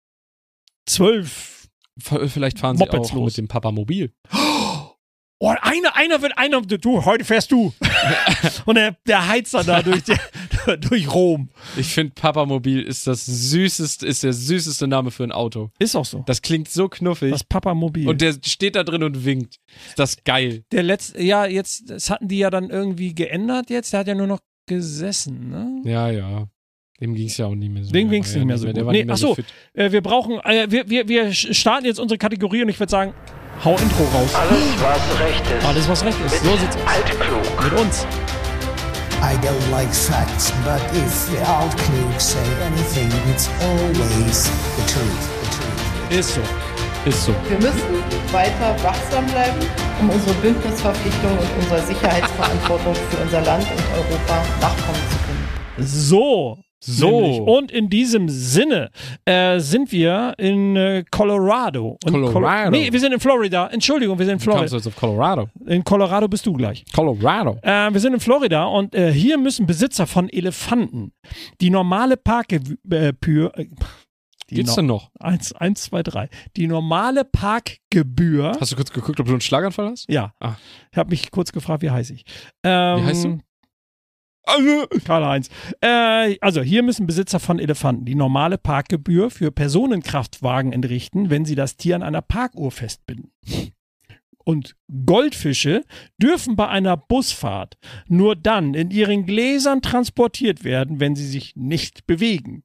12
Vielleicht fahren
Mopeds
sie auch
los.
mit dem Papamobil.
Oh, du, heute fährst du. Und der heizt dann da durch Rom.
Ich finde, Papamobil ist der süßeste Name für ein Auto.
Ist auch so.
Das klingt so knuffig.
Das Papamobil.
Und der steht da drin und winkt. Ist das geil.
Das hatten die ja dann irgendwie geändert jetzt. Der hat ja nur noch gesessen, ne?
Ja. Dem ging es ja auch nicht mehr so.
Dem ging es nicht mehr so gut. Nee, achso, wir brauchen, wir starten jetzt unsere Kategorie und ich würde sagen, hau Intro raus.
Alles, was recht ist.
So sieht's aus.
Altklug.
Mit uns.
I don't like facts, but if the Altklug say anything, it's always the truth.
Ist so.
Wir müssen weiter wachsam bleiben, um unsere Bündnisverpflichtungen und unserer Sicherheitsverantwortung für unser Land und Europa nachkommen zu können.
So. Nämlich. Und in diesem Sinne sind wir in Colorado. Nee, wir sind in Florida. Entschuldigung, wir sind in Florida.
Du kommst jetzt auf Colorado.
In Colorado bist du gleich.
Colorado.
Wir sind in Florida und hier müssen Besitzer von Elefanten die normale Parkgebühr.
Geht's denn noch?
1, 2, 3. Die normale Parkgebühr.
Hast du kurz geguckt, ob du einen Schlaganfall hast?
Ja.
Ah.
Ich habe mich kurz gefragt, wie heiß ich.
Wie heißt du?
Karl-Heinz. Also hier müssen Besitzer von Elefanten die normale Parkgebühr für Personenkraftwagen entrichten, wenn sie das Tier an einer Parkuhr festbinden. Und Goldfische dürfen bei einer Busfahrt nur dann in ihren Gläsern transportiert werden, wenn sie sich nicht bewegen.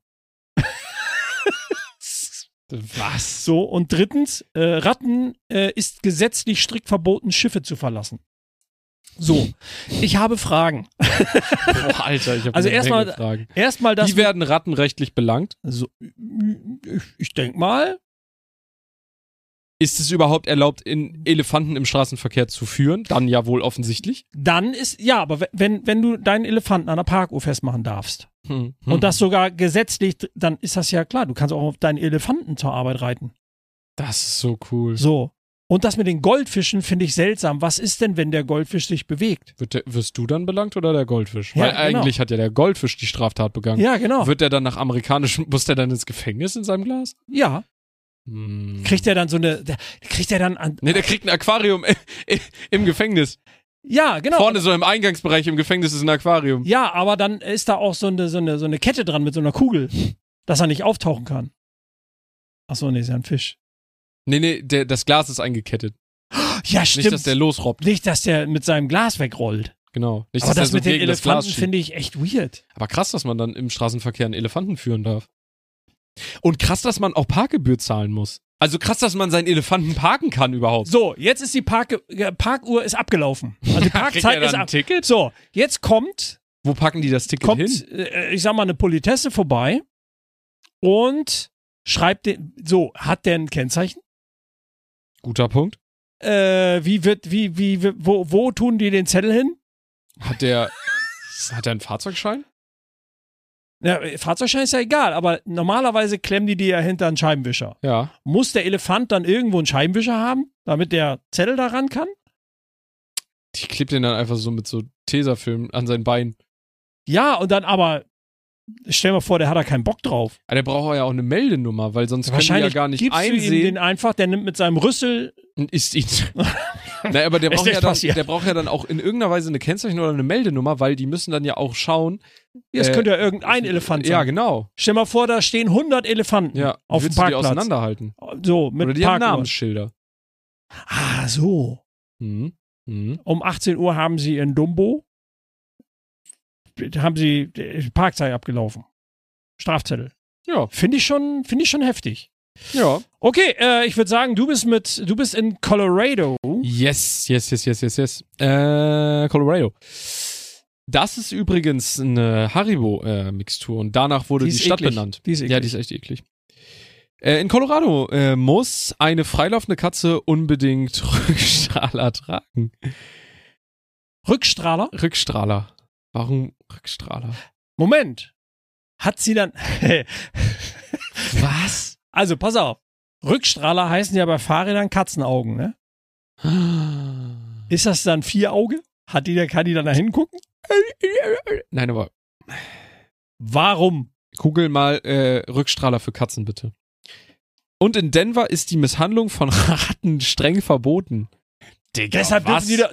Was?
So, und drittens, Ratten ist gesetzlich strikt verboten, Schiffe zu verlassen. So, ich habe Fragen.
Boah, Alter, ich habe
Also
eine Menge Fragen.
Erstmal das.
Wie werden Ratten rechtlich belangt?
Also, ich denke mal.
Ist es überhaupt erlaubt, in Elefanten im Straßenverkehr zu führen? Dann ja wohl offensichtlich.
Dann ist, ja, aber wenn du deinen Elefanten an der Parkuhr festmachen darfst und das sogar gesetzlich, dann ist das ja klar, du kannst auch auf deinen Elefanten zur Arbeit reiten.
Das ist so cool.
So. Und das mit den Goldfischen finde ich seltsam. Was ist denn, wenn der Goldfisch sich bewegt?
Wirst du dann belangt oder der Goldfisch?
Ja,
Weil
genau.
eigentlich hat ja der Goldfisch die Straftat begangen.
Ja, genau.
Wird der dann nach amerikanischem, muss der dann ins Gefängnis in seinem Glas?
Ja. Kriegt der dann so eine,
Nee, der kriegt ein Aquarium im Gefängnis.
Ja, genau.
Vorne so im Eingangsbereich im Gefängnis ist ein Aquarium.
Ja, aber dann ist da auch so eine Kette dran mit so einer Kugel, dass er nicht auftauchen kann. Achso, nee, ist ja ein Fisch.
Nee, das Glas ist eingekettet.
Ja, stimmt.
Nicht, dass der losrobbt.
Nicht, dass der mit seinem Glas wegrollt.
Genau. Nicht,
Aber
dass
das
der
mit
so
den
gegen das Glas
Elefanten
schiebt.
finde ich echt weird.
Aber krass, dass man dann im Straßenverkehr einen Elefanten führen darf. Und krass, dass man auch Parkgebühr zahlen muss. Also krass, dass man seinen Elefanten parken kann überhaupt.
So, jetzt ist die Parkuhr ist abgelaufen. Also die Parkzeit ist
ein Ticket?
So, jetzt kommt
Wo packen die das Ticket hin?
Ich sag mal, eine Politesse vorbei und schreibt hat der ein Kennzeichen?
Guter Punkt.
Wo tun die den Zettel hin?
Hat der einen Fahrzeugschein?
Ja, Fahrzeugschein ist ja egal, aber normalerweise klemmen die ja hinter einen Scheibenwischer.
Ja.
Muss der Elefant dann irgendwo einen Scheibenwischer haben, damit der Zettel da ran kann?
Die klebt den dann einfach so mit so Tesafilm an sein Bein.
Ja, und dann aber, stell dir mal vor, der hat da keinen Bock drauf.
Aber der braucht ja auch eine Meldenummer, weil sonst können die ja gar nicht
gibst du ihm
einsehen.
den einfach, der nimmt mit seinem Rüssel
und isst ihn. Naja, aber der braucht ja dann auch in irgendeiner Weise eine Kennzeichen oder eine Meldenummer, weil die müssen dann ja auch schauen.
Es könnte ja irgendein Elefant sein.
Ja, genau.
Stell mal vor, da stehen 100 Elefanten auf dem Parkplatz.
Die auseinanderhalten?
So, mit
oder die haben Namensschilder.
Ah, so.
Mhm.
Um 18 Uhr haben sie in Dumbo die Parkzeit abgelaufen. Strafzettel.
Ja.
Finde ich schon heftig.
Ja.
Okay, ich würde sagen, du bist in Colorado.
Yes. Colorado. Das ist übrigens eine Haribo-Mixtur und danach wurde die Stadt benannt.
Die ist eklig.
Ja, die ist echt eklig. In Colorado muss eine freilaufende Katze unbedingt Rückstrahler tragen.
Rückstrahler?
Rückstrahler. Warum Rückstrahler?
Moment. Hat sie dann...
Was?
Also, pass auf. Rückstrahler heißen ja bei Fahrrädern Katzenaugen, ne? Ist das dann 4 Auge? Kann die dann da hingucken?
Nein, aber...
Warum?
Google mal Rückstrahler für Katzen, bitte. Und in Denver ist die Misshandlung von Ratten streng verboten.
Digga, deshalb dürfen die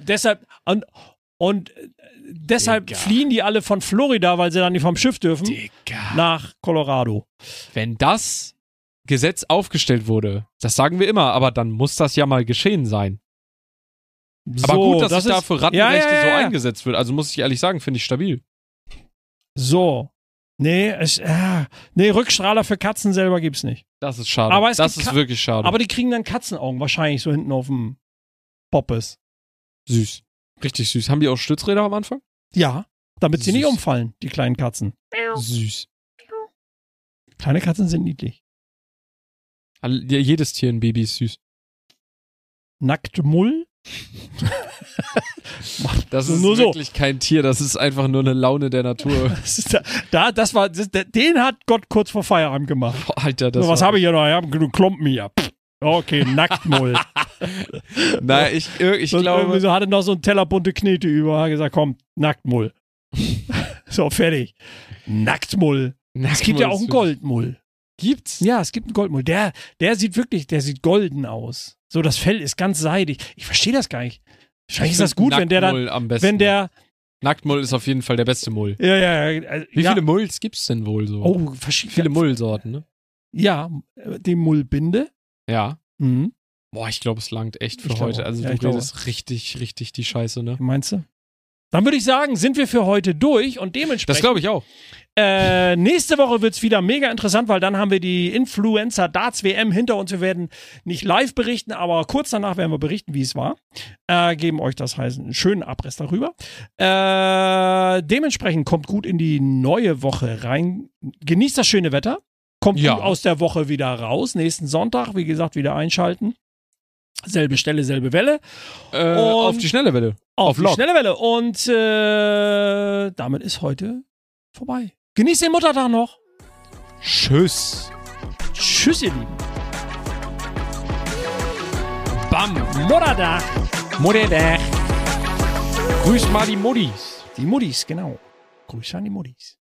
deshalb
Digga.
fliehen die alle von Florida, weil sie dann nicht vom Schiff dürfen,
Digga.
nach Colorado.
Wenn das Gesetz aufgestellt wurde, das sagen wir immer, aber dann muss das ja mal geschehen sein. Aber gut, dass sich da für Rattenrechte so eingesetzt wird. Also muss ich ehrlich sagen, finde ich stabil.
So. Nee, Rückstrahler für Katzen selber gibt's nicht.
Das ist schade.
Aber
das ist wirklich schade.
Aber die kriegen dann Katzenaugen, wahrscheinlich so hinten auf dem Poppes.
Süß. Richtig süß. Haben die auch Stützräder am Anfang?
Ja, damit sie
Süß.
nicht umfallen, die kleinen Katzen.
Süß.
Kleine Katzen sind niedlich.
Jedes Tier ein Baby ist süß.
Nacktmull?
Das ist nur wirklich kein Tier, das ist einfach nur eine Laune der Natur.
Den hat Gott kurz vor Feierabend gemacht.
Boah, Alter, das
was habe ich hier noch? Ich habe genug Klumpen hier. Okay, Nacktmull.
Nein, ich glaube...
So hatte noch so einen Teller bunte Knete über, hat gesagt, komm, Nacktmull. So, fertig. Nacktmull. Es gibt ja auch einen Goldmull.
Gibt's?
Ja, es gibt einen Goldmull. Der sieht golden aus. So, das Fell ist ganz seidig. Ich verstehe das gar nicht. Wahrscheinlich ist das gut, wenn der dann,
am besten.
wenn der...
Nacktmull ist auf jeden Fall der beste Mull.
Ja.
Wie viele Mulls gibt's denn wohl so?
Oh, verschiedene.
Viele Mullsorten, ne?
Ja, die Mullbinde.
Ja.
Mhm.
Boah, ich glaube, es langt echt für
Ich
heute.
glaube,
Also
ja,
du
ich glaube.
redest richtig die Scheiße, ne?
Meinst du? Dann würde ich sagen, sind wir für heute durch und dementsprechend...
Das glaube ich auch.
Nächste Woche wird's wieder mega interessant, weil dann haben wir die Influencer-Darts-WM hinter uns. Wir werden nicht live berichten, aber kurz danach werden wir berichten, wie es war. Geben euch das heißt einen schönen Abriss darüber. Dementsprechend kommt gut in die neue Woche rein. Genießt das schöne Wetter. Kommt gut aus der Woche wieder raus. Nächsten Sonntag, wie gesagt, wieder einschalten. Selbe Stelle, selbe Welle.
Auf die schnelle Welle.
Auf die schnelle Welle. Und damit ist heute vorbei. Genießt den Muttertag noch.
Tschüss.
Tschüss, ihr Lieben.
Bam.
Muttertag.
Muttertag. Grüßt mal die Muttis.
Die Muttis, genau. Grüße an die Muttis.